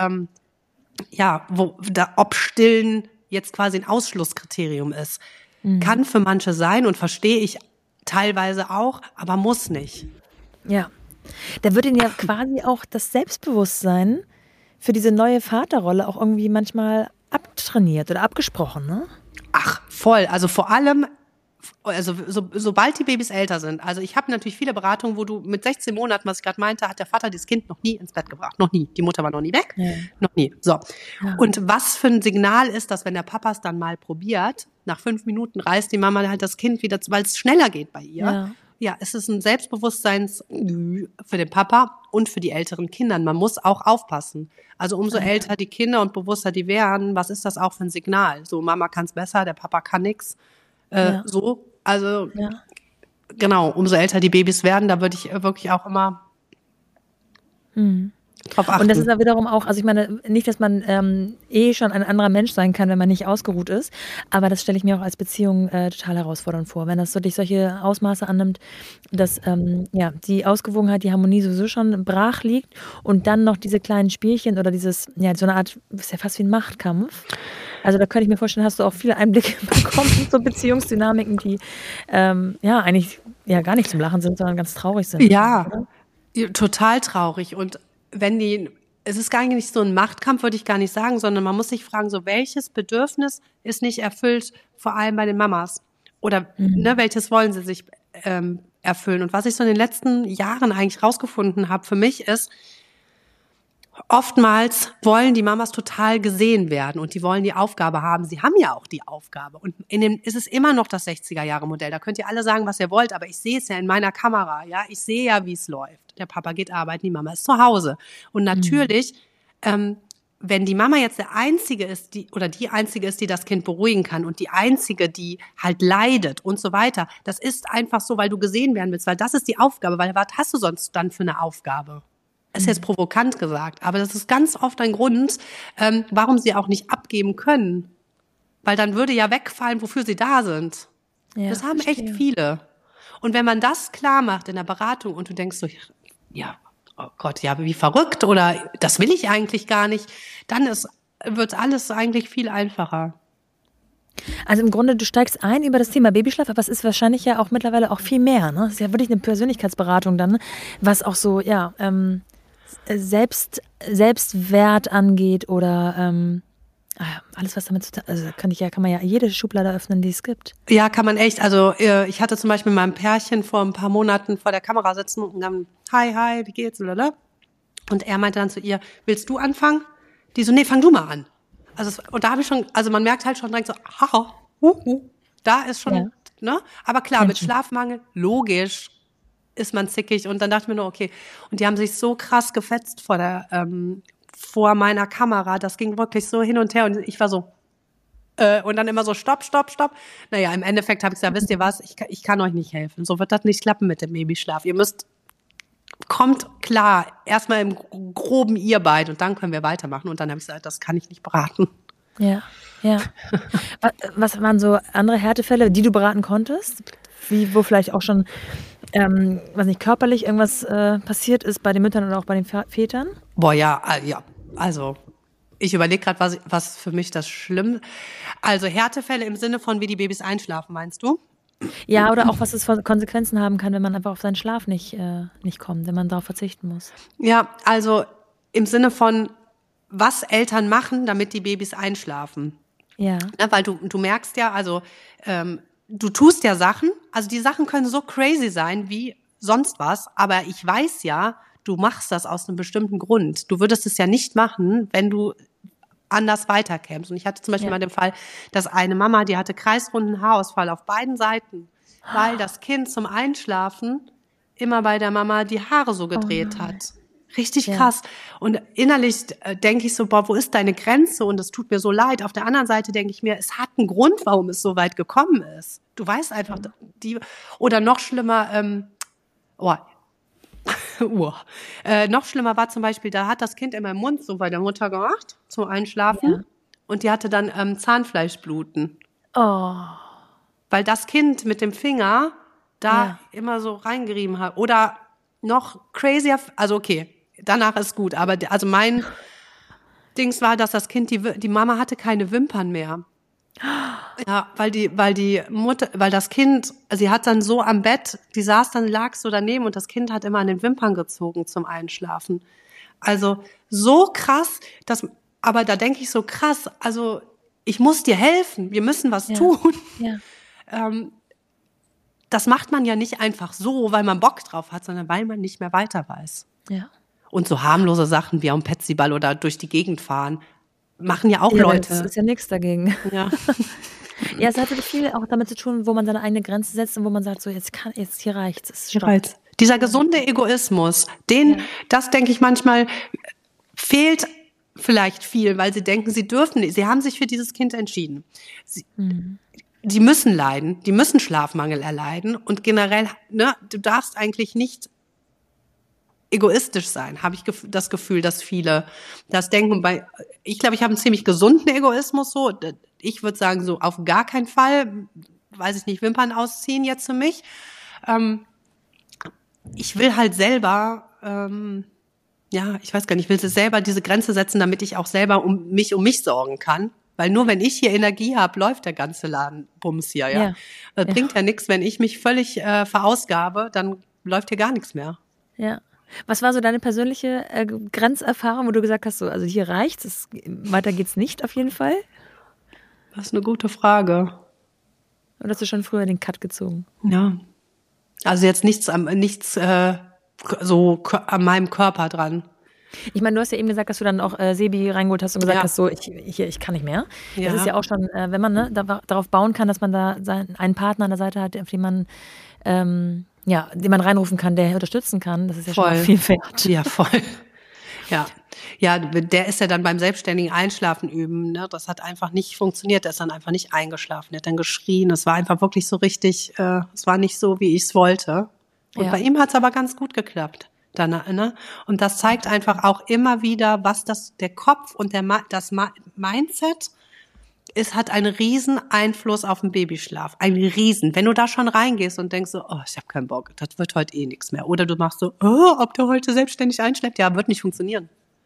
ob Stillen jetzt quasi ein Ausschlusskriterium ist. Kann für manche sein und verstehe ich teilweise auch, aber muss nicht. Ja, da wird ihnen ja quasi auch das Selbstbewusstsein für diese neue Vaterrolle auch irgendwie manchmal abtrainiert oder abgesprochen, ne? Ach, voll. Also vor allem, sobald die Babys älter sind. Also ich habe natürlich viele Beratungen, wo du mit 16 Monaten, was ich gerade meinte, hat der Vater das Kind noch nie ins Bett gebracht. Noch nie. Die Mutter war noch nie weg. Ja. Noch nie. So. Ja. Und was für ein Signal ist das, wenn der Papa es dann mal probiert, nach 5 Minuten reißt die Mama halt das Kind wieder, weil es schneller geht bei ihr. Ja. Ja, es ist ein Selbstbewusstseins für den Papa und für die älteren Kinder. Man muss auch aufpassen. Also umso älter die Kinder und bewusster die werden, was ist das auch für ein Signal? So, Mama kann's besser, der Papa kann nix. So, also genau, umso älter die Babys werden, da würde ich wirklich auch immer drauf achten. Und das ist ja wiederum auch, also ich meine, nicht, dass man schon ein anderer Mensch sein kann, wenn man nicht ausgeruht ist, aber das stelle ich mir auch als Beziehung total herausfordernd vor, wenn das wirklich solche Ausmaße annimmt, dass die Ausgewogenheit, die Harmonie sowieso schon brach liegt und dann noch diese kleinen Spielchen oder dieses, so eine Art, ist ja fast wie ein Machtkampf. Also da könnte ich mir vorstellen, hast du auch viele Einblicke bekommen, so Beziehungsdynamiken, die eigentlich gar nicht zum Lachen sind, sondern ganz traurig sind. Ja, oder? Total traurig. Und es ist gar nicht so ein Machtkampf, würde ich gar nicht sagen, sondern man muss sich fragen, so welches Bedürfnis ist nicht erfüllt, vor allem bei den Mamas? Oder welches wollen sie sich erfüllen? Und was ich so in den letzten Jahren eigentlich rausgefunden habe für mich ist, oftmals wollen die Mamas total gesehen werden und die wollen die Aufgabe haben. Sie haben ja auch die Aufgabe. Und ist es immer noch das 60er-Jahre-Modell. Da könnt ihr alle sagen, was ihr wollt, aber ich sehe es ja in meiner Kamera. Ja, ich sehe ja, wie es läuft. Der Papa geht arbeiten, die Mama ist zu Hause. Und natürlich wenn die Mama jetzt die Einzige ist, die das Kind beruhigen kann und die Einzige, die halt leidet und so weiter, das ist einfach so, weil du gesehen werden willst, weil das ist die Aufgabe, weil was hast du sonst dann für eine Aufgabe? Ist jetzt provokant gesagt, aber das ist ganz oft ein Grund, warum sie auch nicht abgeben können. Weil dann würde ja wegfallen, wofür sie da sind. Ja, das haben echt viele. Und wenn man das klar macht in der Beratung und du denkst so, ja, oh Gott, ja, wie verrückt oder das will ich eigentlich gar nicht, dann wird alles eigentlich viel einfacher. Also im Grunde, du steigst ein über das Thema Babyschlaf, aber es ist wahrscheinlich ja auch mittlerweile auch viel mehr. Ne? Es ist ja wirklich eine Persönlichkeitsberatung dann, was auch so, ja, Selbstwert angeht oder alles, was damit zu tun, also kann man ja jede Schublade öffnen, die es gibt. Ja, kann man echt. Also ich hatte zum Beispiel mal ein Pärchen vor ein paar Monaten vor der Kamera sitzen und dann, hi, wie geht's? Und er meinte dann zu ihr, willst du anfangen? Die so, nee, fang du mal an. Und da habe ich schon, also man merkt halt schon direkt so, da ist schon, ne? Aber klar, mit Schlafmangel, logisch, ist man zickig. Und dann dachte ich mir nur, okay. Und die haben sich so krass gefetzt vor meiner Kamera. Das ging wirklich so hin und her. Und ich war so, und dann immer so, stopp. Naja, im Endeffekt habe ich gesagt, wisst ihr was, ich kann euch nicht helfen. So wird das nicht klappen mit dem Babyschlaf. Kommt klar, erstmal im Groben ihr beide und dann können wir weitermachen. Und dann habe ich gesagt, das kann ich nicht beraten. Ja. Was waren so andere Härtefälle, die du beraten konntest? Wo vielleicht auch schon, körperlich irgendwas passiert ist bei den Müttern oder auch bei den Vätern? Boah, ja, also ich überlege gerade, was für mich das Schlimme. Also Härtefälle im Sinne von, wie die Babys einschlafen, meinst du? Ja, oder auch, was es für Konsequenzen haben kann, wenn man einfach auf seinen Schlaf nicht kommt, wenn man darauf verzichten muss. Ja, also im Sinne von, was Eltern machen, damit die Babys einschlafen. Ja. Weil du merkst ja, also du tust ja Sachen, also die Sachen können so crazy sein wie sonst was, aber ich weiß ja, du machst das aus einem bestimmten Grund. Du würdest es ja nicht machen, wenn du anders weiterkämst. Und ich hatte zum Beispiel mal den Fall, dass eine Mama, die hatte kreisrunden Haarausfall auf beiden Seiten, weil das Kind zum Einschlafen immer bei der Mama die Haare so gedreht hat. Richtig krass. Und innerlich denke ich so, boah, wo ist deine Grenze? Und es tut mir so leid. Auf der anderen Seite denke ich mir, es hat einen Grund, warum es so weit gekommen ist. Du weißt einfach, oder noch schlimmer, noch schlimmer war zum Beispiel, da hat das Kind immer im Mund so bei der Mutter gemacht, zum Einschlafen. Ja. Und die hatte dann Zahnfleischbluten. Oh. Weil das Kind mit dem Finger da immer so reingerieben hat. Oder noch crazier, also okay, danach ist gut. Aber also mein Dings war, dass das Kind, die Mama hatte keine Wimpern mehr. Ja, weil das Kind, sie hat dann so am Bett, lag so daneben und das Kind hat immer an den Wimpern gezogen zum Einschlafen. Also so krass, aber da denke ich so krass, also ich muss dir helfen, wir müssen was tun. Ja. Das macht man ja nicht einfach so, weil man Bock drauf hat, sondern weil man nicht mehr weiter weiß. Ja. Und so harmlose Sachen wie am Petsyball oder durch die Gegend fahren, machen ja auch Leute. Das ist ja nichts dagegen. Ja. Ja, es hat viel auch damit zu tun, wo man seine eigene Grenze setzt und wo man sagt, so jetzt hier reicht's. Dieser gesunde Egoismus, das denke ich manchmal, fehlt vielleicht viel, weil sie denken, sie haben sich für dieses Kind entschieden. Die müssen leiden, die müssen Schlafmangel erleiden und generell, du darfst eigentlich nicht egoistisch sein, habe ich das Gefühl, dass viele das denken. Ich glaube, ich habe einen ziemlich gesunden Egoismus so. Ich würde sagen, so auf gar keinen Fall, weiß ich nicht, Wimpern ausziehen jetzt für mich. Ich will halt selber, ich weiß gar nicht, ich will selber diese Grenze setzen, damit ich auch selber um mich sorgen kann. Weil nur wenn ich hier Energie habe, läuft der ganze Ladenbums hier, ja. Das bringt ja nichts, wenn ich mich völlig verausgabe, dann läuft hier gar nichts mehr. Ja. Was war so deine persönliche Grenzerfahrung, wo du gesagt hast, so, also hier reicht's, weiter geht's nicht auf jeden Fall? Das ist eine gute Frage. Oder hast du schon früher den Cut gezogen? Ja. Also jetzt nichts so an meinem Körper dran. Ich meine, du hast ja eben gesagt, dass du dann auch Sebi reingeholt hast und gesagt hast, so, ich kann nicht mehr. Ja. Das ist ja auch schon, wenn man darauf bauen kann, dass man da einen Partner an der Seite hat, auf den man den man reinrufen kann, der unterstützen kann, das ist ja schon viel wert. Ja, voll. Ja, ja, der ist ja dann beim selbstständigen Einschlafen üben, ne? Das hat einfach nicht funktioniert. Der ist dann einfach nicht eingeschlafen. Der hat dann geschrien. Es war einfach wirklich so richtig, es war nicht so, wie ich es wollte. Und bei ihm hat es aber ganz gut geklappt. Dann, ne? Und das zeigt einfach auch immer wieder, was der Kopf und das Mindset hat einen riesen Einfluss auf den Babyschlaf. Einen riesen. Wenn du da schon reingehst und denkst so, oh, ich habe keinen Bock, das wird heute eh nichts mehr. Oder du machst so, oh, ob der heute selbstständig einschläft? Ja, wird nicht funktionieren.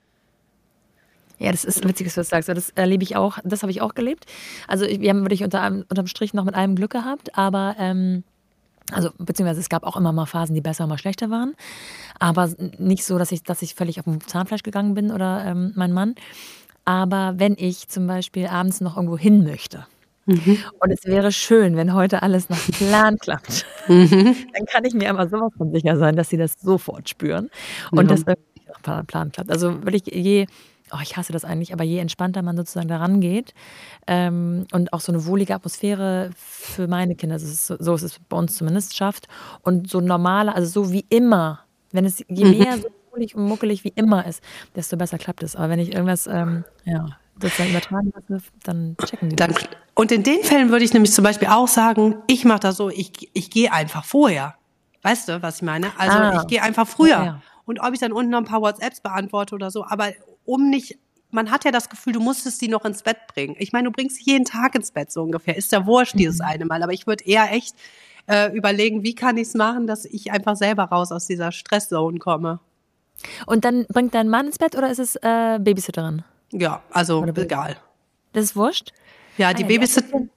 Ja, das ist witzig, dass du das sagst. Das erlebe ich auch, das habe ich auch gelebt. Also wir haben wirklich unterm Strich noch mit allem Glück gehabt, aber also beziehungsweise es gab auch immer mal Phasen, die besser, mal schlechter waren. Aber nicht so, dass ich völlig auf dem Zahnfleisch gegangen bin oder mein Mann. Aber wenn ich zum Beispiel abends noch irgendwo hin möchte und es wäre schön, wenn heute alles nach Plan klappt, dann kann ich mir immer sowas von sicher sein, dass sie das sofort spüren und das irgendwie nach Plan klappt. Also wirklich ich hasse das eigentlich, aber je entspannter man sozusagen daran geht und auch so eine wohlige Atmosphäre für meine Kinder, so ist es bei uns zumindest, schafft und so normale, also so wie immer, wenn es je mehr so wohlig und muckelig wie immer ist, desto besser klappt es. Aber wenn ich irgendwas sozusagen übertragen lasse, dann checken die das. Und in den Fällen würde ich nämlich zum Beispiel auch sagen, ich mache das so, ich gehe einfach vorher. Weißt du, was ich meine? Also ich gehe einfach früher. Ja. Und ob ich dann unten noch ein paar WhatsApps beantworte oder so, aber man hat ja das Gefühl, du musstest die noch ins Bett bringen. Ich meine, du bringst sie jeden Tag ins Bett so ungefähr. Ist ja wurscht dieses eine Mal. Aber ich würde eher echt überlegen, wie kann ich es machen, dass ich einfach selber raus aus dieser Stresszone komme. Und dann bringt dein Mann ins Bett oder ist es Babysitterin? Ja, also egal. Das ist wurscht? Ja, die Babysitterin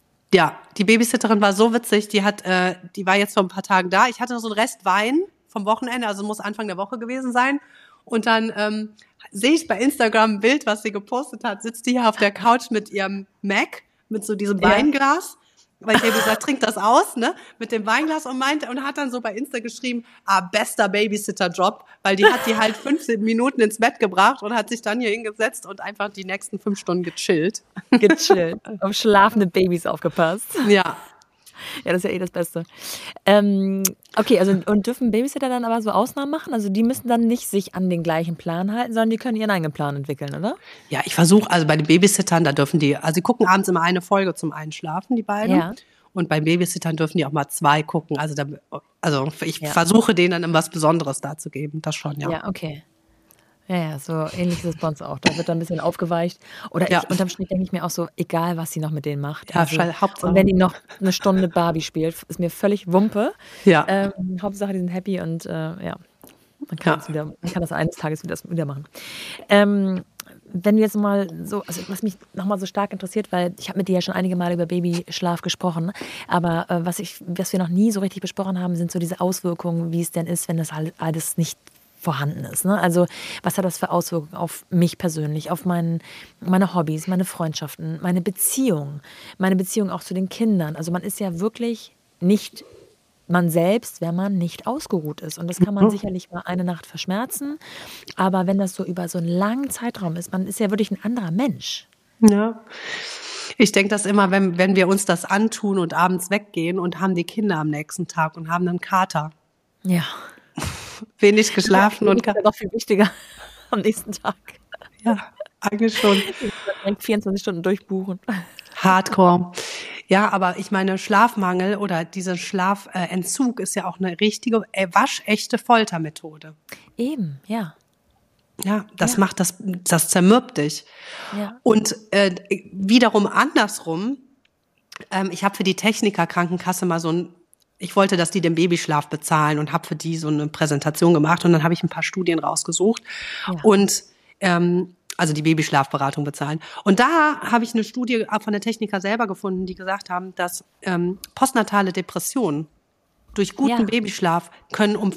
war so witzig, die war jetzt vor ein paar Tagen da. Ich hatte noch so einen Rest Wein vom Wochenende, also muss Anfang der Woche gewesen sein. Und dann sehe ich bei Instagram ein Bild, was sie gepostet hat, sitzt die hier auf der Couch mit ihrem Mac, mit so diesem Weinglas. Weil ich habe gesagt, trink das aus, ne, mit dem Weinglas und hat dann so bei Insta geschrieben, bester Babysitter-Job, weil die hat die halt 15 Minuten ins Bett gebracht und hat sich dann hier hingesetzt und einfach die nächsten 5 Stunden gechillt. Auf schlafende Babys aufgepasst. Ja. Ja, das ist ja eh das Beste. Okay, also und dürfen Babysitter dann aber so Ausnahmen machen? Also die müssen dann nicht sich an den gleichen Plan halten, sondern die können ihren eigenen Plan entwickeln, oder? Ja, ich versuche, also bei den Babysittern, da dürfen die gucken abends immer eine Folge zum Einschlafen, die beiden. Ja. Und bei Babysittern dürfen die auch mal 2 gucken. Also ich versuche denen dann immer was Besonderes darzugeben, das schon, ja. Ja, okay. Ja, so ähnlich ist es bei uns auch. Da wird dann ein bisschen aufgeweicht. Oder unterm Strich denke ich mir auch so, egal was sie noch mit denen macht. Ja, Hauptsache. Und wenn die noch eine Stunde Barbie spielt, ist mir völlig Wumpe. Ja. Hauptsache, die sind happy und man kann das eines Tages wieder machen. Wenn du jetzt mal so, also was mich nochmal so stark interessiert, weil ich habe mit dir ja schon einige Male über Babyschlaf gesprochen, aber was wir noch nie so richtig besprochen haben, sind so diese Auswirkungen, wie es denn ist, wenn das alles nicht vorhanden ist. Ne? Also was hat das für Auswirkungen auf mich persönlich, auf meine Hobbys, meine Freundschaften, meine Beziehung auch zu den Kindern. Also man ist ja wirklich nicht man selbst, wenn man nicht ausgeruht ist. Und das kann man sicherlich mal eine Nacht verschmerzen. Aber wenn das so über so einen langen Zeitraum ist, man ist ja wirklich ein anderer Mensch. Ja. Ich denke das immer, wenn wir uns das antun und abends weggehen und haben die Kinder am nächsten Tag und haben einen Kater. Ja. Wenig geschlafen und das ist ja noch viel wichtiger am nächsten Tag. Ja, eigentlich schon. 24 Stunden durchbuchen. Hardcore. Ja, aber ich meine, Schlafmangel oder dieser Schlafentzug ist ja auch eine richtige, waschechte Foltermethode. Eben, ja. Ja, das macht das zermürbt dich. Ja. Und wiederum andersrum, ich habe für die Techniker-Krankenkasse mal ich wollte, dass die den Babyschlaf bezahlen und habe für die so eine Präsentation gemacht und dann habe ich ein paar Studien rausgesucht und also die Babyschlafberatung bezahlen. Und da habe ich eine Studie von der Techniker selber gefunden, die gesagt haben, dass postnatale Depressionen durch guten Babyschlaf können um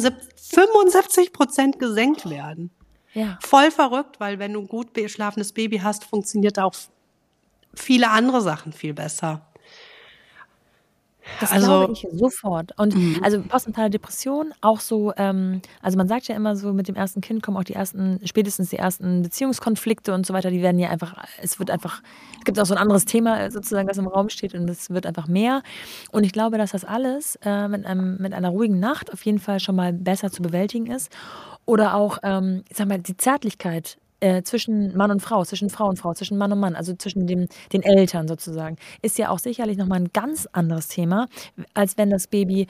75% gesenkt werden. Ja. Voll verrückt, weil wenn du ein gut schlafendes Baby hast, funktioniert auch viele andere Sachen viel besser. Das Also, glaube ich sofort. Und also postnatale Depression auch so, also man sagt ja immer so, mit dem ersten Kind kommen auch spätestens die ersten Beziehungskonflikte und so weiter, die werden ja einfach, es gibt auch so ein anderes Thema sozusagen, das im Raum steht und es wird einfach mehr. Und ich glaube, dass das alles mit einer ruhigen Nacht auf jeden Fall schon mal besser zu bewältigen ist. Oder auch, ich sag mal, die Zärtlichkeit zwischen Mann und Frau, zwischen Frau und Frau, zwischen Mann und Mann, also zwischen den Eltern sozusagen, ist ja auch sicherlich nochmal ein ganz anderes Thema, als wenn das Baby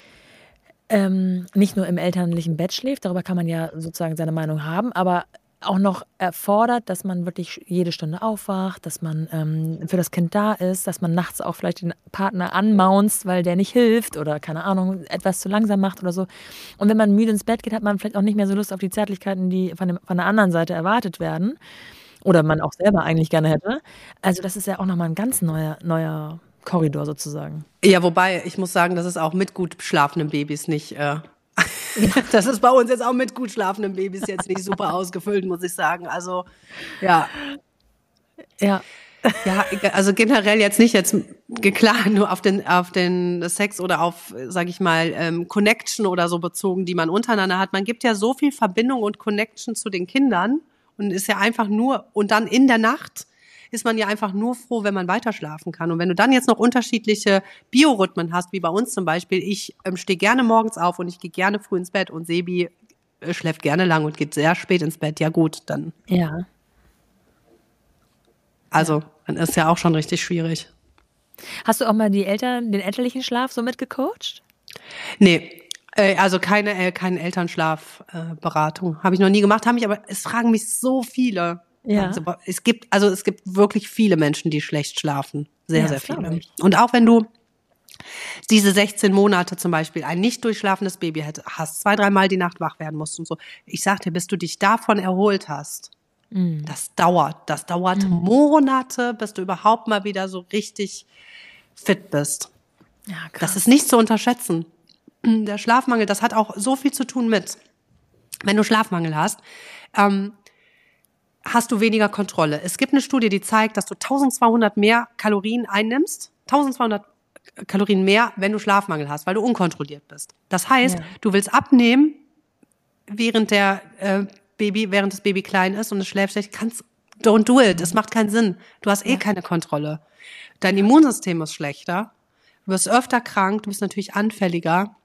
nicht nur im elterlichen Bett schläft, darüber kann man ja sozusagen seine Meinung haben, aber auch noch erfordert, dass man wirklich jede Stunde aufwacht, dass man für das Kind da ist, dass man nachts auch vielleicht den Partner anmaunzt, weil der nicht hilft oder keine Ahnung, etwas zu langsam macht oder so. Und wenn man müde ins Bett geht, hat man vielleicht auch nicht mehr so Lust auf die Zärtlichkeiten, die von der anderen Seite erwartet werden oder man auch selber eigentlich gerne hätte. Also das ist ja auch nochmal ein ganz neuer Korridor sozusagen. ja, wobei, ich muss sagen, das ist auch mit gut schlafenden Babys nicht, das ist bei uns jetzt auch mit gut schlafenden Babys jetzt nicht super ausgefüllt, muss ich sagen. Also, ja. Ja. Ja, also generell jetzt klar, nur auf den Sex oder auf, sag ich mal, Connection oder so bezogen, die man untereinander hat. Man gibt ja so viel Verbindung und Connection zu den Kindern und ist ja einfach nur, und dann in der Nacht ist man ja einfach nur froh, wenn man weiter schlafen kann. Und wenn du dann jetzt noch unterschiedliche Biorhythmen hast, wie bei uns zum Beispiel, ich stehe gerne morgens auf und ich gehe gerne früh ins Bett und Sebi schläft gerne lang und geht sehr spät ins Bett, ja gut, dann. Ja. Also, dann ist ja auch schon richtig schwierig. Hast du auch mal den elterlichen Schlaf so mitgecoacht? Nee, also keine Elternschlafberatung. Habe ich noch nie gemacht, aber es fragen mich so viele. Ja. Also, es gibt wirklich viele Menschen, die schlecht schlafen. Sehr, Ja, sehr das glaube viele. ich. Und auch wenn du diese 16 Monate zum Beispiel ein nicht durchschlafendes Baby hast, 2-3 Mal die Nacht wach werden musst und so. Ich sag dir, bis du dich davon erholt hast, das dauert Monate, bis du überhaupt mal wieder so richtig fit bist. Ja, Das krass. ist nicht zu unterschätzen. Der Schlafmangel, das hat auch so viel zu tun mit, wenn du Schlafmangel hast, hast du weniger Kontrolle. Es gibt eine Studie, die zeigt, dass du 1200 mehr Kalorien einnimmst, 1200 Kalorien mehr, wenn du Schlafmangel hast, weil du unkontrolliert bist. Das heißt, Ja. du willst abnehmen, während das Baby klein ist und es schläft schlecht, don't do it. Es macht keinen Sinn. Du hast keine Kontrolle. Dein Immunsystem ist schlechter. Du wirst öfter krank, du bist natürlich anfälliger.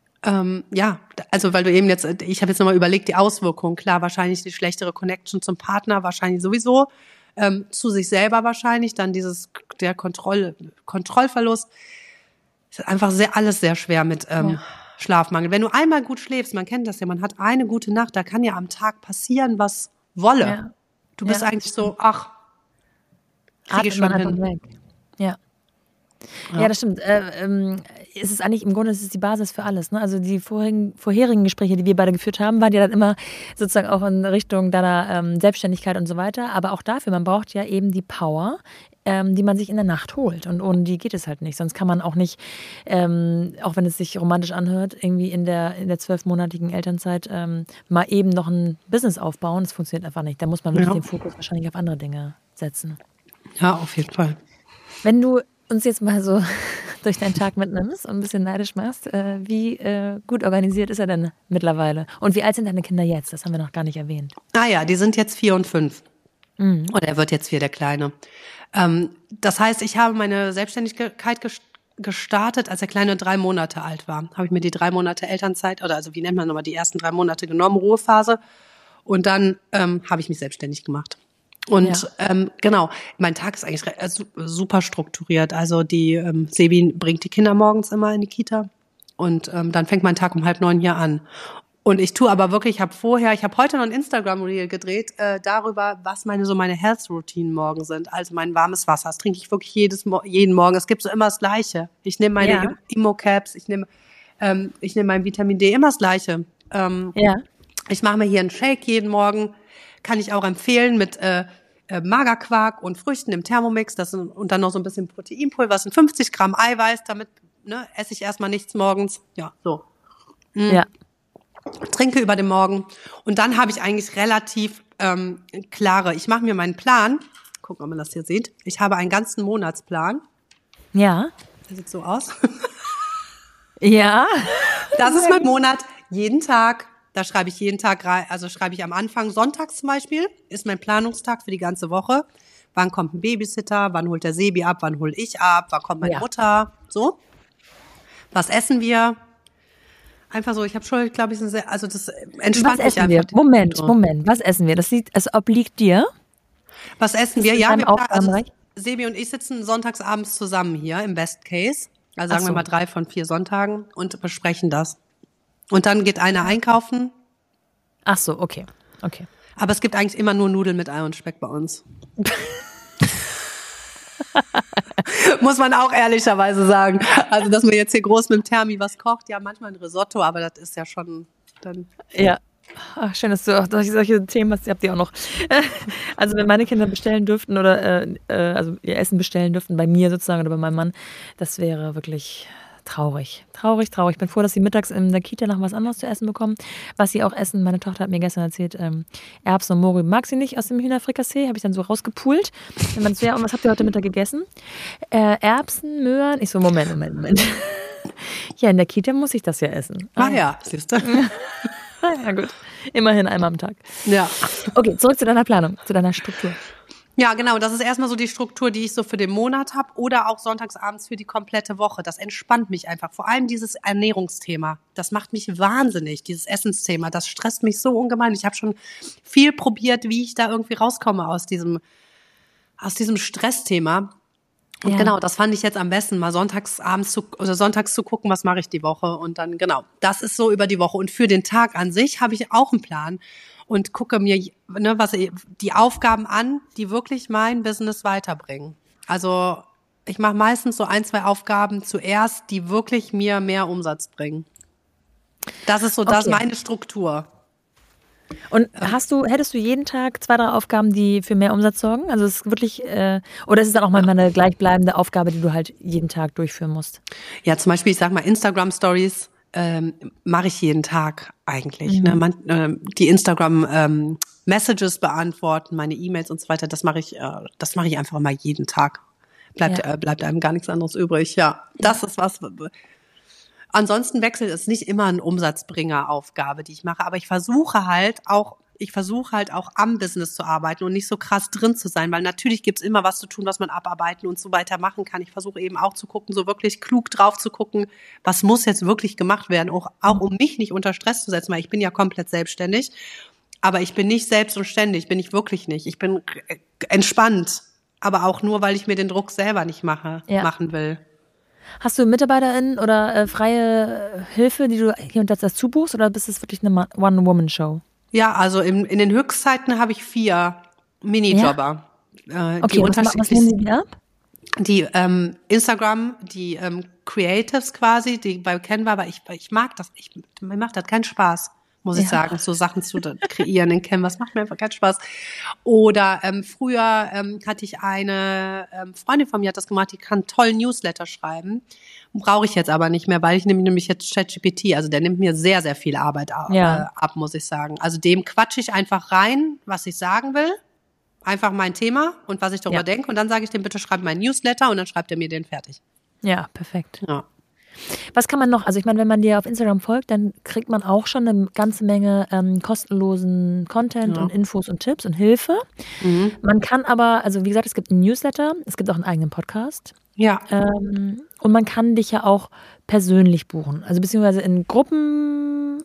Also weil du eben ich habe jetzt nochmal überlegt, die Auswirkungen, klar, wahrscheinlich die schlechtere Connection zum Partner, wahrscheinlich sowieso, zu sich selber wahrscheinlich, dann der Kontrollverlust. Es ist einfach alles sehr schwer mit Schlafmangel. Wenn du einmal gut schläfst, man kennt das ja, man hat eine gute Nacht, da kann ja am Tag passieren, was wolle. Ja. Du bist Ja, eigentlich so, kriege ich atmet schon man einfach hin. weg. Ja. Ja, das stimmt. Es ist eigentlich im Grunde, es ist die Basis für alles. Ne? Also die vorherigen Gespräche, die wir beide geführt haben, waren ja dann immer sozusagen auch in Richtung deiner Selbstständigkeit und so weiter. Aber auch dafür, man braucht ja eben die Power, die man sich in der Nacht holt. Und ohne die geht es halt nicht. Sonst kann man auch nicht, auch wenn es sich romantisch anhört, irgendwie in der 12-monatigen Elternzeit mal eben noch ein Business aufbauen. Das funktioniert einfach nicht. Da muss man wirklich den Fokus wahrscheinlich auf andere Dinge setzen. Ja, auf jeden Fall. Wenn du uns jetzt mal so durch deinen Tag mitnimmst und ein bisschen neidisch machst, wie gut organisiert ist er denn mittlerweile? Und wie alt sind deine Kinder jetzt? Das haben wir noch gar nicht erwähnt. Ah ja, die sind jetzt 4 und 5. Und er wird jetzt 4, der Kleine. Das heißt, ich habe meine Selbstständigkeit gestartet, als der Kleine 3 Monate alt war. Habe ich mir die 3 Monate Elternzeit, oder also wie nennt man nochmal, die ersten 3 Monate genommen, Ruhephase. Und dann habe ich mich selbstständig gemacht. Und genau, mein Tag ist eigentlich super strukturiert. Also die Sebi bringt die Kinder morgens immer in die Kita und dann fängt mein Tag um 8:30 hier an. Und ich tue aber wirklich, ich habe heute noch ein Instagram-Reel gedreht darüber, was meine Health-Routinen morgen sind. Also mein warmes Wasser, das trinke ich wirklich jeden Morgen. Es gibt so immer das Gleiche. Ich nehme meine Immo-Caps, ich nehme mein Vitamin D, immer das Gleiche. Ich mache mir hier einen Shake jeden Morgen. Kann ich auch empfehlen mit Magerquark und Früchten im Thermomix. Und dann noch so ein bisschen Proteinpulver. Das sind 50 Gramm Eiweiß. Damit esse ich erstmal nichts morgens. Ja, so. Ja. Trinke über den Morgen. Und dann habe ich eigentlich relativ ich mache mir meinen Plan. Gucken, ob man das hier sieht. Ich habe einen ganzen Monatsplan. Ja. Der sieht so aus. Ja. Das ist mein Monat. Jeden Tag. Da schreibe ich jeden Tag rein. Also schreibe ich am Anfang, sonntags zum Beispiel, ist mein Planungstag für die ganze Woche. Wann kommt ein Babysitter? Wann holt der Sebi ab? Wann hole ich ab? Wann kommt meine Mutter? So. Was essen wir? Einfach so, ich habe schon, glaube ich, also das entspannt mich einfach. Wir? Moment. Was essen wir? Es obliegt dir. Was essen wir? Ja, Sebi und ich sitzen sonntags abends zusammen hier im Best Case. Also sagen wir mal 3 von 4 Sonntagen und besprechen das. Und dann geht einer einkaufen. Ach so, okay. Aber es gibt eigentlich immer nur Nudeln mit Ei und Speck bei uns. Muss man auch ehrlicherweise sagen. Also, dass man jetzt hier groß mit dem Thermi was kocht, ja, manchmal ein Risotto, aber das ist ja schon dann. Ja. Ach, schön, dass du auch solche Themen hast, habt ihr auch noch. Also, wenn meine Kinder bestellen dürften oder also ihr Essen bestellen dürften, bei mir sozusagen oder bei meinem Mann, das wäre wirklich traurig. Ich bin froh, dass sie mittags in der Kita noch was anderes zu essen bekommen. Was sie auch essen, meine Tochter hat mir gestern erzählt, Erbsen und Mohrrüben mag sie nicht aus dem Hühnerfrikassee, habe ich dann so rausgepult. Und dann so, ja, und was habt ihr heute Mittag gegessen? Erbsen, Möhren. Ich so, Moment. Ja, in der Kita muss ich das ja essen. Ja, siehst du. Ja, gut. Immerhin einmal am Tag. Ja. Okay, zurück zu deiner Planung, zu deiner Struktur. Ja, genau. Das ist erstmal so die Struktur, die ich so für den Monat habe oder auch sonntagsabends für die komplette Woche. Das entspannt mich einfach. Vor allem dieses Ernährungsthema. Das macht mich wahnsinnig, dieses Essensthema. Das stresst mich so ungemein. Ich habe schon viel probiert, wie ich da irgendwie rauskomme aus diesem Stressthema. Und genau, das fand ich jetzt am besten, mal sonntags zu gucken, was mache ich die Woche. Und dann, genau, das ist so über die Woche. Und für den Tag an sich habe ich auch einen Plan. Und gucke mir die Aufgaben an, die wirklich mein Business weiterbringen. Also ich mache meistens so 1, 2 Aufgaben zuerst, die wirklich mir mehr Umsatz bringen. Das ist so das meine Struktur. Und hättest du jeden Tag 2, 3 Aufgaben, die für mehr Umsatz sorgen? Also ist es wirklich, oder ist es dann auch mal eine gleichbleibende Aufgabe, die du halt jeden Tag durchführen musst? Ja, zum Beispiel, ich sag mal Instagram-Stories. Mache ich jeden Tag eigentlich. Ne? Die Instagram Messages beantworten, meine E-Mails und so weiter, das mache ich einfach mal jeden Tag. Bleibt einem gar nichts anderes übrig. Ja, das ist was. Ansonsten wechselt es nicht immer eine Umsatzbringeraufgabe, die ich mache, aber ich versuche halt auch am Business zu arbeiten und nicht so krass drin zu sein, weil natürlich gibt's immer was zu tun, was man abarbeiten und so weiter machen kann. Ich versuche eben auch zu gucken, so wirklich klug drauf zu gucken, was muss jetzt wirklich gemacht werden, auch um mich nicht unter Stress zu setzen, weil ich bin ja komplett selbstständig, aber ich bin nicht selbst und ständig, bin ich wirklich nicht. Ich bin entspannt, aber auch nur, weil ich mir den Druck selber nicht machen will. Hast du MitarbeiterInnen oder freie Hilfe, die du hier und da dazu buchst, oder bist es wirklich eine One-Woman-Show? Ja, also in den Höchstzeiten habe ich 4 Minijobber. Ja? Okay, was nehmen die ab? Die Instagram, die Creatives quasi, die bei Canva, aber ich mag das, mir macht das keinen Spaß, muss ich sagen, so Sachen zu kreieren in Canva, das macht mir einfach keinen Spaß. Oder früher hatte ich eine Freundin von mir, hat das gemacht, die kann toll Newsletter schreiben. Brauche ich jetzt aber nicht mehr, weil ich nehme nämlich jetzt ChatGPT, also der nimmt mir sehr, sehr viel Arbeit ab, muss ich sagen. Also dem quatsche ich einfach rein, was ich sagen will, einfach mein Thema und was ich darüber denke und dann sage ich dem, bitte schreib meinen Newsletter und dann schreibt er mir den fertig. Ja, perfekt. Ja. Was kann man noch, also ich meine, wenn man dir auf Instagram folgt, dann kriegt man auch schon eine ganze Menge kostenlosen Content und Infos und Tipps und Hilfe. Mhm. Man kann aber, also wie gesagt, es gibt einen Newsletter, es gibt auch einen eigenen Podcast. Ja. Und man kann dich ja auch persönlich buchen, also beziehungsweise in Gruppen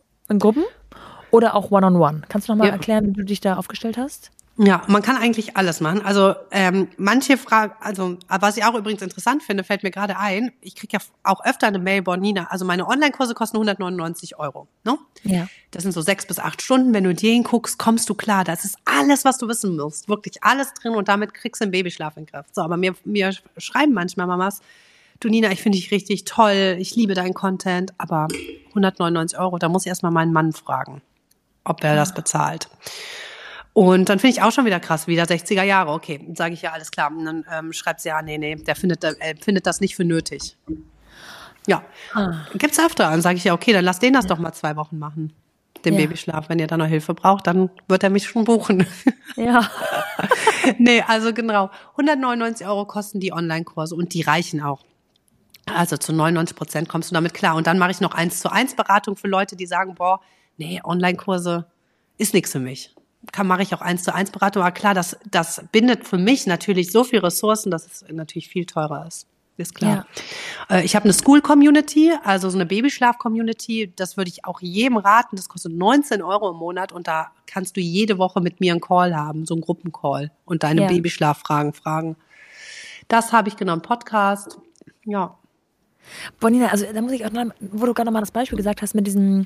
oder auch One-on-One. Kannst du noch mal erklären, wie du dich da aufgestellt hast? Ja, man kann eigentlich alles machen. Also manche Fragen, also was ich auch übrigens interessant finde, fällt mir gerade ein, ich kriege ja auch öfter eine Mail, Nina, also meine Online-Kurse kosten 199 €. Ne? Ja. Das sind so 6 bis 8 Stunden. Wenn du dir hinguckst, kommst du klar. Das ist alles, was du wissen musst. Wirklich alles drin und damit kriegst du den Babyschlaf in Kraft. So, aber mir schreiben manchmal Mamas, du Nina, ich finde dich richtig toll, ich liebe deinen Content, aber 199 €, da muss ich erstmal meinen Mann fragen, ob er das bezahlt. Und dann finde ich auch schon wieder krass, wieder 60er Jahre, okay, dann sage ich ja, alles klar. Und dann schreibt sie, ja, nee, der findet das nicht für nötig. Ja, gibt's öfter. Dann sage ich ja, okay, dann lass den das doch mal 2 Wochen machen, den Babyschlaf. Wenn ihr da noch Hilfe braucht, dann wird er mich schon buchen. Ja. Nee, also genau, 199 € kosten die Online-Kurse und die reichen auch. Also zu 99% kommst du damit klar. Und dann mache ich noch 1:1 Beratung für Leute, die sagen, boah, nee, Online-Kurse ist nichts für mich. Mache ich auch 1:1 Beratung. Aber klar, das bindet für mich natürlich so viel Ressourcen, dass es natürlich viel teurer ist. Ist klar. Ja. Ich habe eine School-Community, also so eine Babyschlaf-Community. Das würde ich auch jedem raten. Das kostet 19 € im Monat und da kannst du jede Woche mit mir einen Call haben, so einen Gruppencall und deine Babyschlaffragen fragen. Das habe ich genommen, Podcast. Ja. Bonina, also da muss ich auch noch, wo du gerade mal das Beispiel gesagt hast mit diesen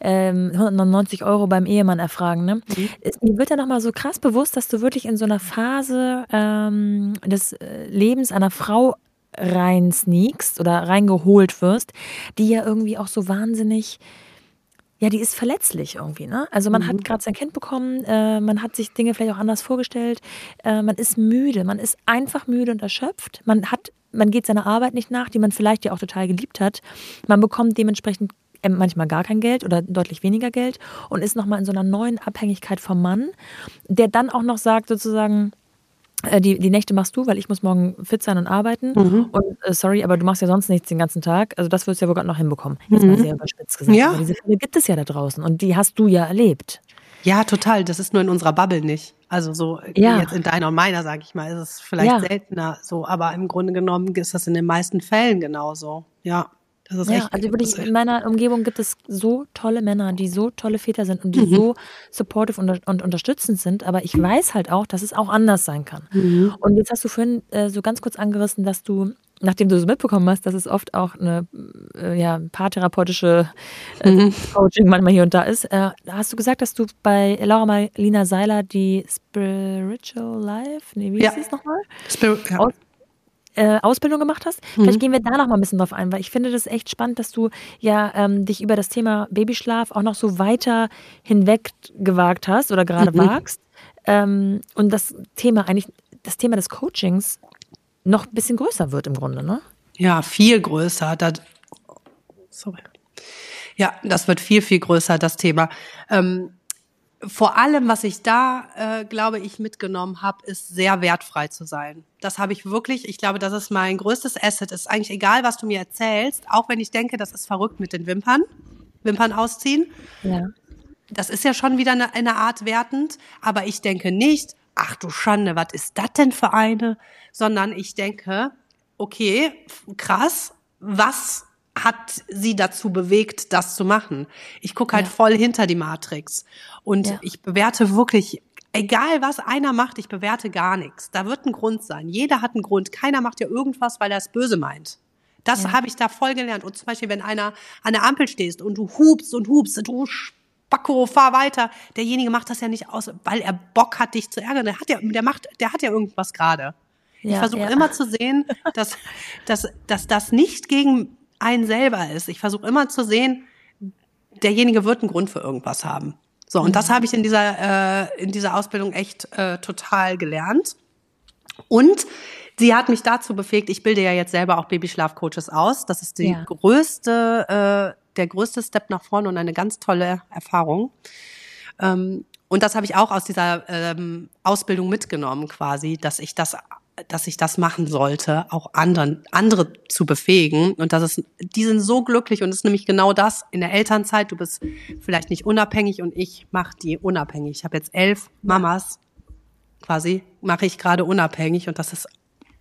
199 € beim Ehemann erfragen, ne? Mir wird ja nochmal so krass bewusst, dass du wirklich in so einer Phase des Lebens einer Frau reinsneakst oder reingeholt wirst, die ja irgendwie auch so wahnsinnig, ja, die ist verletzlich irgendwie, ne? Also man hat gerade sein Kind bekommen, man hat sich Dinge vielleicht auch anders vorgestellt, man ist müde, man ist einfach müde und erschöpft, man geht seiner Arbeit nicht nach, die man vielleicht ja auch total geliebt hat. Man bekommt dementsprechend manchmal gar kein Geld oder deutlich weniger Geld und ist nochmal in so einer neuen Abhängigkeit vom Mann, der dann auch noch sagt sozusagen, die Nächte machst du, weil ich muss morgen fit sein und arbeiten. Und sorry, aber du machst ja sonst nichts den ganzen Tag. Also das wirst du ja wohl gerade noch hinbekommen. Jetzt mal sehr überspitzt gesagt. Ja. Aber diese Fälle gibt es ja da draußen und die hast du ja erlebt. Ja, total. Das ist nur in unserer Bubble nicht. Also so jetzt in deiner und meiner, sage ich mal, ist es vielleicht seltener so. Aber im Grunde genommen ist das in den meisten Fällen genauso. Ja. Das ist echt, also wirklich in meiner Umgebung gibt es so tolle Männer, die so tolle Väter sind und die so supportive und unterstützend sind, aber ich weiß halt auch, dass es auch anders sein kann. Und jetzt hast du vorhin so ganz kurz angerissen, dass du, nachdem du so mitbekommen hast, dass es oft auch eine paartherapeutische Coaching manchmal hier und da ist, hast du gesagt, dass du bei Laura Marlina Seiler die Spiritual Life, wie hieß es nochmal? Ausbildung gemacht hast. Vielleicht gehen wir da noch mal ein bisschen drauf ein, weil ich finde das echt spannend, dass du ja dich über das Thema Babyschlaf auch noch so weiter hinweg gewagt hast oder gerade wagst. Und das Thema des Coachings noch ein bisschen größer wird im Grunde, ne? Ja, viel größer. Ja, das wird viel, viel größer, das Thema. Vor allem, was ich da, glaube ich, mitgenommen habe, ist sehr wertfrei zu sein. Das habe ich wirklich, ich glaube, das ist mein größtes Asset. Ist eigentlich egal, was du mir erzählst, auch wenn ich denke, das ist verrückt mit den Wimpern ausziehen. Ja. Das ist ja schon wieder eine Art wertend, aber ich denke nicht, ach du Schande, was ist das denn für eine? Sondern ich denke, okay, krass, was hat sie dazu bewegt, das zu machen? Ich gucke halt voll hinter die Matrix und ich bewerte wirklich, egal was einer macht, ich bewerte gar nichts. Da wird ein Grund sein. Jeder hat einen Grund. Keiner macht ja irgendwas, weil er es böse meint. Das habe ich da voll gelernt. Und zum Beispiel, wenn einer an der Ampel stehst und du hupst und hupst, du Spacko, fahr weiter. Derjenige macht das ja nicht aus, weil er Bock hat, dich zu ärgern. Der hat ja irgendwas gerade. Ich versuche immer zu sehen, dass das nicht gegen einen selber ist. Ich versuche immer zu sehen, derjenige wird einen Grund für irgendwas haben. So, und das habe ich in dieser Ausbildung echt total gelernt. Und sie hat mich dazu befähigt, ich bilde ja jetzt selber auch Babyschlafcoaches aus. Das ist der größte Step nach vorne und eine ganz tolle Erfahrung. Und das habe ich auch aus dieser Ausbildung mitgenommen quasi, dass ich das machen sollte, auch andere zu befähigen. Und die sind so glücklich und es ist nämlich genau das in der Elternzeit. Du bist vielleicht nicht unabhängig und ich mache die unabhängig. Ich habe jetzt 11 Mamas quasi, mache ich gerade unabhängig und das ist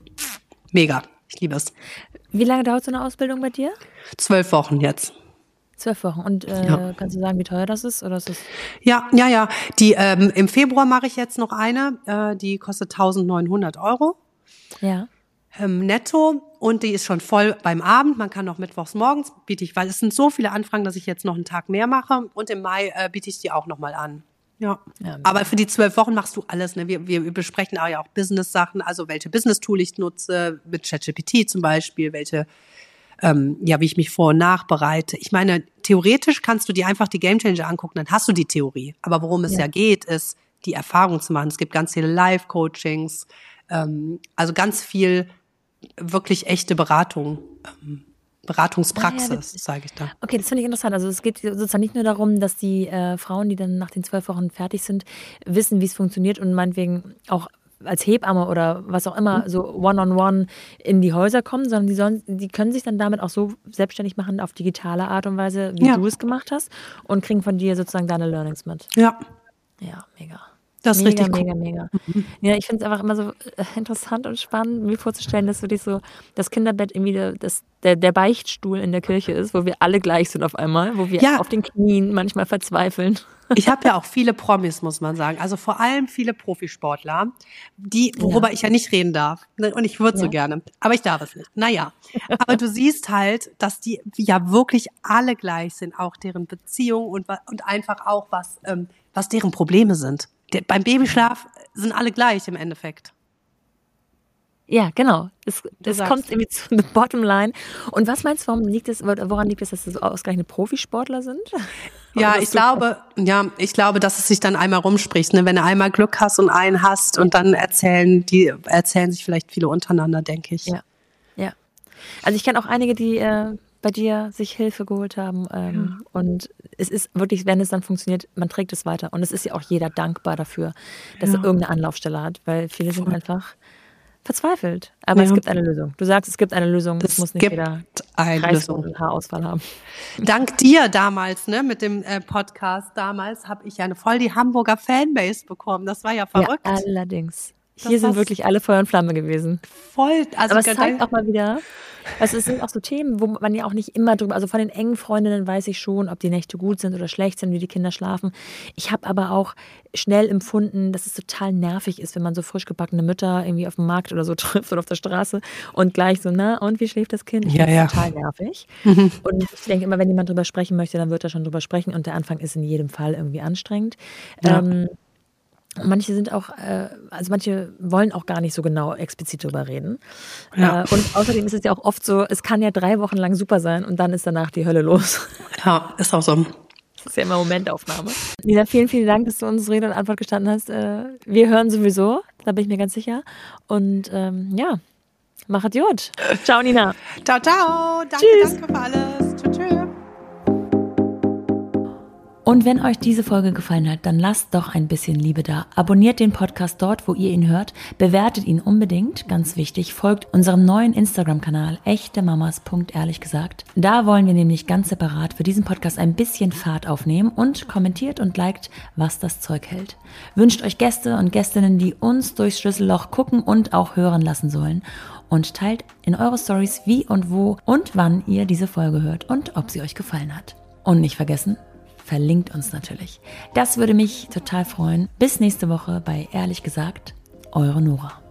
mega. Ich liebe es. Wie lange dauert so eine Ausbildung bei dir? 12 Wochen jetzt. 12 Wochen. Und kannst du sagen, wie teuer das ist? Oder ist das? Ja. Die im Februar mache ich jetzt noch eine, die kostet 1.900 €. Ja. Netto und die ist schon voll beim Abend. Man kann noch mittwochs morgens biete ich, weil es sind so viele Anfragen, dass ich jetzt noch einen Tag mehr mache und im Mai biete ich die auch noch mal an. Ja. Aber für die 12 Wochen machst du alles. Ne? Wir besprechen auch ja auch Business-Sachen, also welche Business-Tool ich nutze, mit ChatGPT zum Beispiel, wie ich mich vor- und nachbereite. Ich meine, theoretisch kannst du dir einfach die Gamechanger angucken, dann hast du die Theorie. Aber worum es ja geht, ist, die Erfahrung zu machen. Es gibt ganz viele Live-Coachings, also ganz viel wirklich echte Beratung, Beratungspraxis, sage ich da. Okay, das finde ich interessant. Also es geht sozusagen nicht nur darum, dass die Frauen, die dann nach den 12 Wochen fertig sind, wissen, wie es funktioniert und meinetwegen auch als Hebamme oder was auch immer so one-on-one in die Häuser kommen, sondern die können sich dann damit auch so selbstständig machen auf digitale Art und Weise, wie du es gemacht hast und kriegen von dir sozusagen deine Learnings mit. Ja. Ja, mega. Das ist mega, richtig mega, mega. Ja, ich finde es einfach immer so interessant und spannend, mir vorzustellen, dass wirklich so das Kinderbett irgendwie der Beichtstuhl in der Kirche ist, wo wir alle gleich sind auf einmal, wo wir auf den Knien manchmal verzweifeln. Ich habe ja auch viele Promis, muss man sagen. Also vor allem viele Profisportler, worüber ich ja nicht reden darf. Und ich würde so gerne, aber ich darf es nicht. Naja, aber du siehst halt, dass die ja wirklich alle gleich sind, auch deren Beziehung und einfach auch was deren Probleme sind. Beim Babyschlaf sind alle gleich im Endeffekt. Ja, genau. Es kommt irgendwie zu the bottom line. Und was meinst du, woran liegt es, dass das so ausgerechnet Profisportler sind? Ich glaube, dass es sich dann einmal rumspricht. Ne? Wenn du einmal Glück hast und einen hast und dann erzählen sich vielleicht viele untereinander, denke ich. Ja. Also ich kenne auch einige, die bei dir sich Hilfe geholt haben. Und es ist wirklich, wenn es dann funktioniert, man trägt es weiter. Und es ist ja auch jeder dankbar dafür, dass er irgendeine Anlaufstelle hat, weil viele sind einfach verzweifelt. Aber es gibt eine Lösung. Du sagst, es gibt eine Lösung. Es muss nicht jeder Haarausfall haben. Dank dir damals, ne, mit dem Podcast damals, habe ich ja voll die Hamburger Fanbase bekommen. Das war ja verrückt. Ja, allerdings. Hier sind wirklich alle Feuer und Flamme gewesen. Voll. Also aber es zeigt auch mal wieder, also es sind auch so Themen, wo man ja auch nicht immer drüber, also von den engen Freundinnen weiß ich schon, ob die Nächte gut sind oder schlecht sind, wie die Kinder schlafen. Ich habe aber auch schnell empfunden, dass es total nervig ist, wenn man so frisch gebackene Mütter irgendwie auf dem Markt oder so trifft oder auf der Straße und gleich so, und wie schläft das Kind? Ich finde das total nervig. Und ich denke immer, wenn jemand drüber sprechen möchte, dann wird er schon drüber sprechen und der Anfang ist in jedem Fall irgendwie anstrengend. Ja. Manche sind auch, also manche wollen auch gar nicht so genau explizit drüber reden. Ja. Und außerdem ist es ja auch oft so, es kann ja 3 Wochen lang super sein und dann ist danach die Hölle los. Ja, ist auch so. Das ist ja immer Momentaufnahme. Nina, vielen, vielen Dank, dass du uns Rede und Antwort gestanden hast. Wir hören sowieso, da bin ich mir ganz sicher. Und machet gut. Ciao, Nina. Ciao, ciao. Danke für alles. Tschüss. Und wenn euch diese Folge gefallen hat, dann lasst doch ein bisschen Liebe da. Abonniert den Podcast dort, wo ihr ihn hört. Bewertet ihn unbedingt, ganz wichtig. Folgt unserem neuen Instagram-Kanal echtemamas.ehrlichgesagt. Da wollen wir nämlich ganz separat für diesen Podcast ein bisschen Fahrt aufnehmen und kommentiert und liked, was das Zeug hält. Wünscht euch Gäste und Gästinnen, die uns durchs Schlüsselloch gucken und auch hören lassen sollen. Und teilt in eure Stories, wie und wo und wann ihr diese Folge hört und ob sie euch gefallen hat. Und nicht vergessen, verlinkt uns natürlich. Das würde mich total freuen. Bis nächste Woche bei Ehrlich gesagt, eure Nora.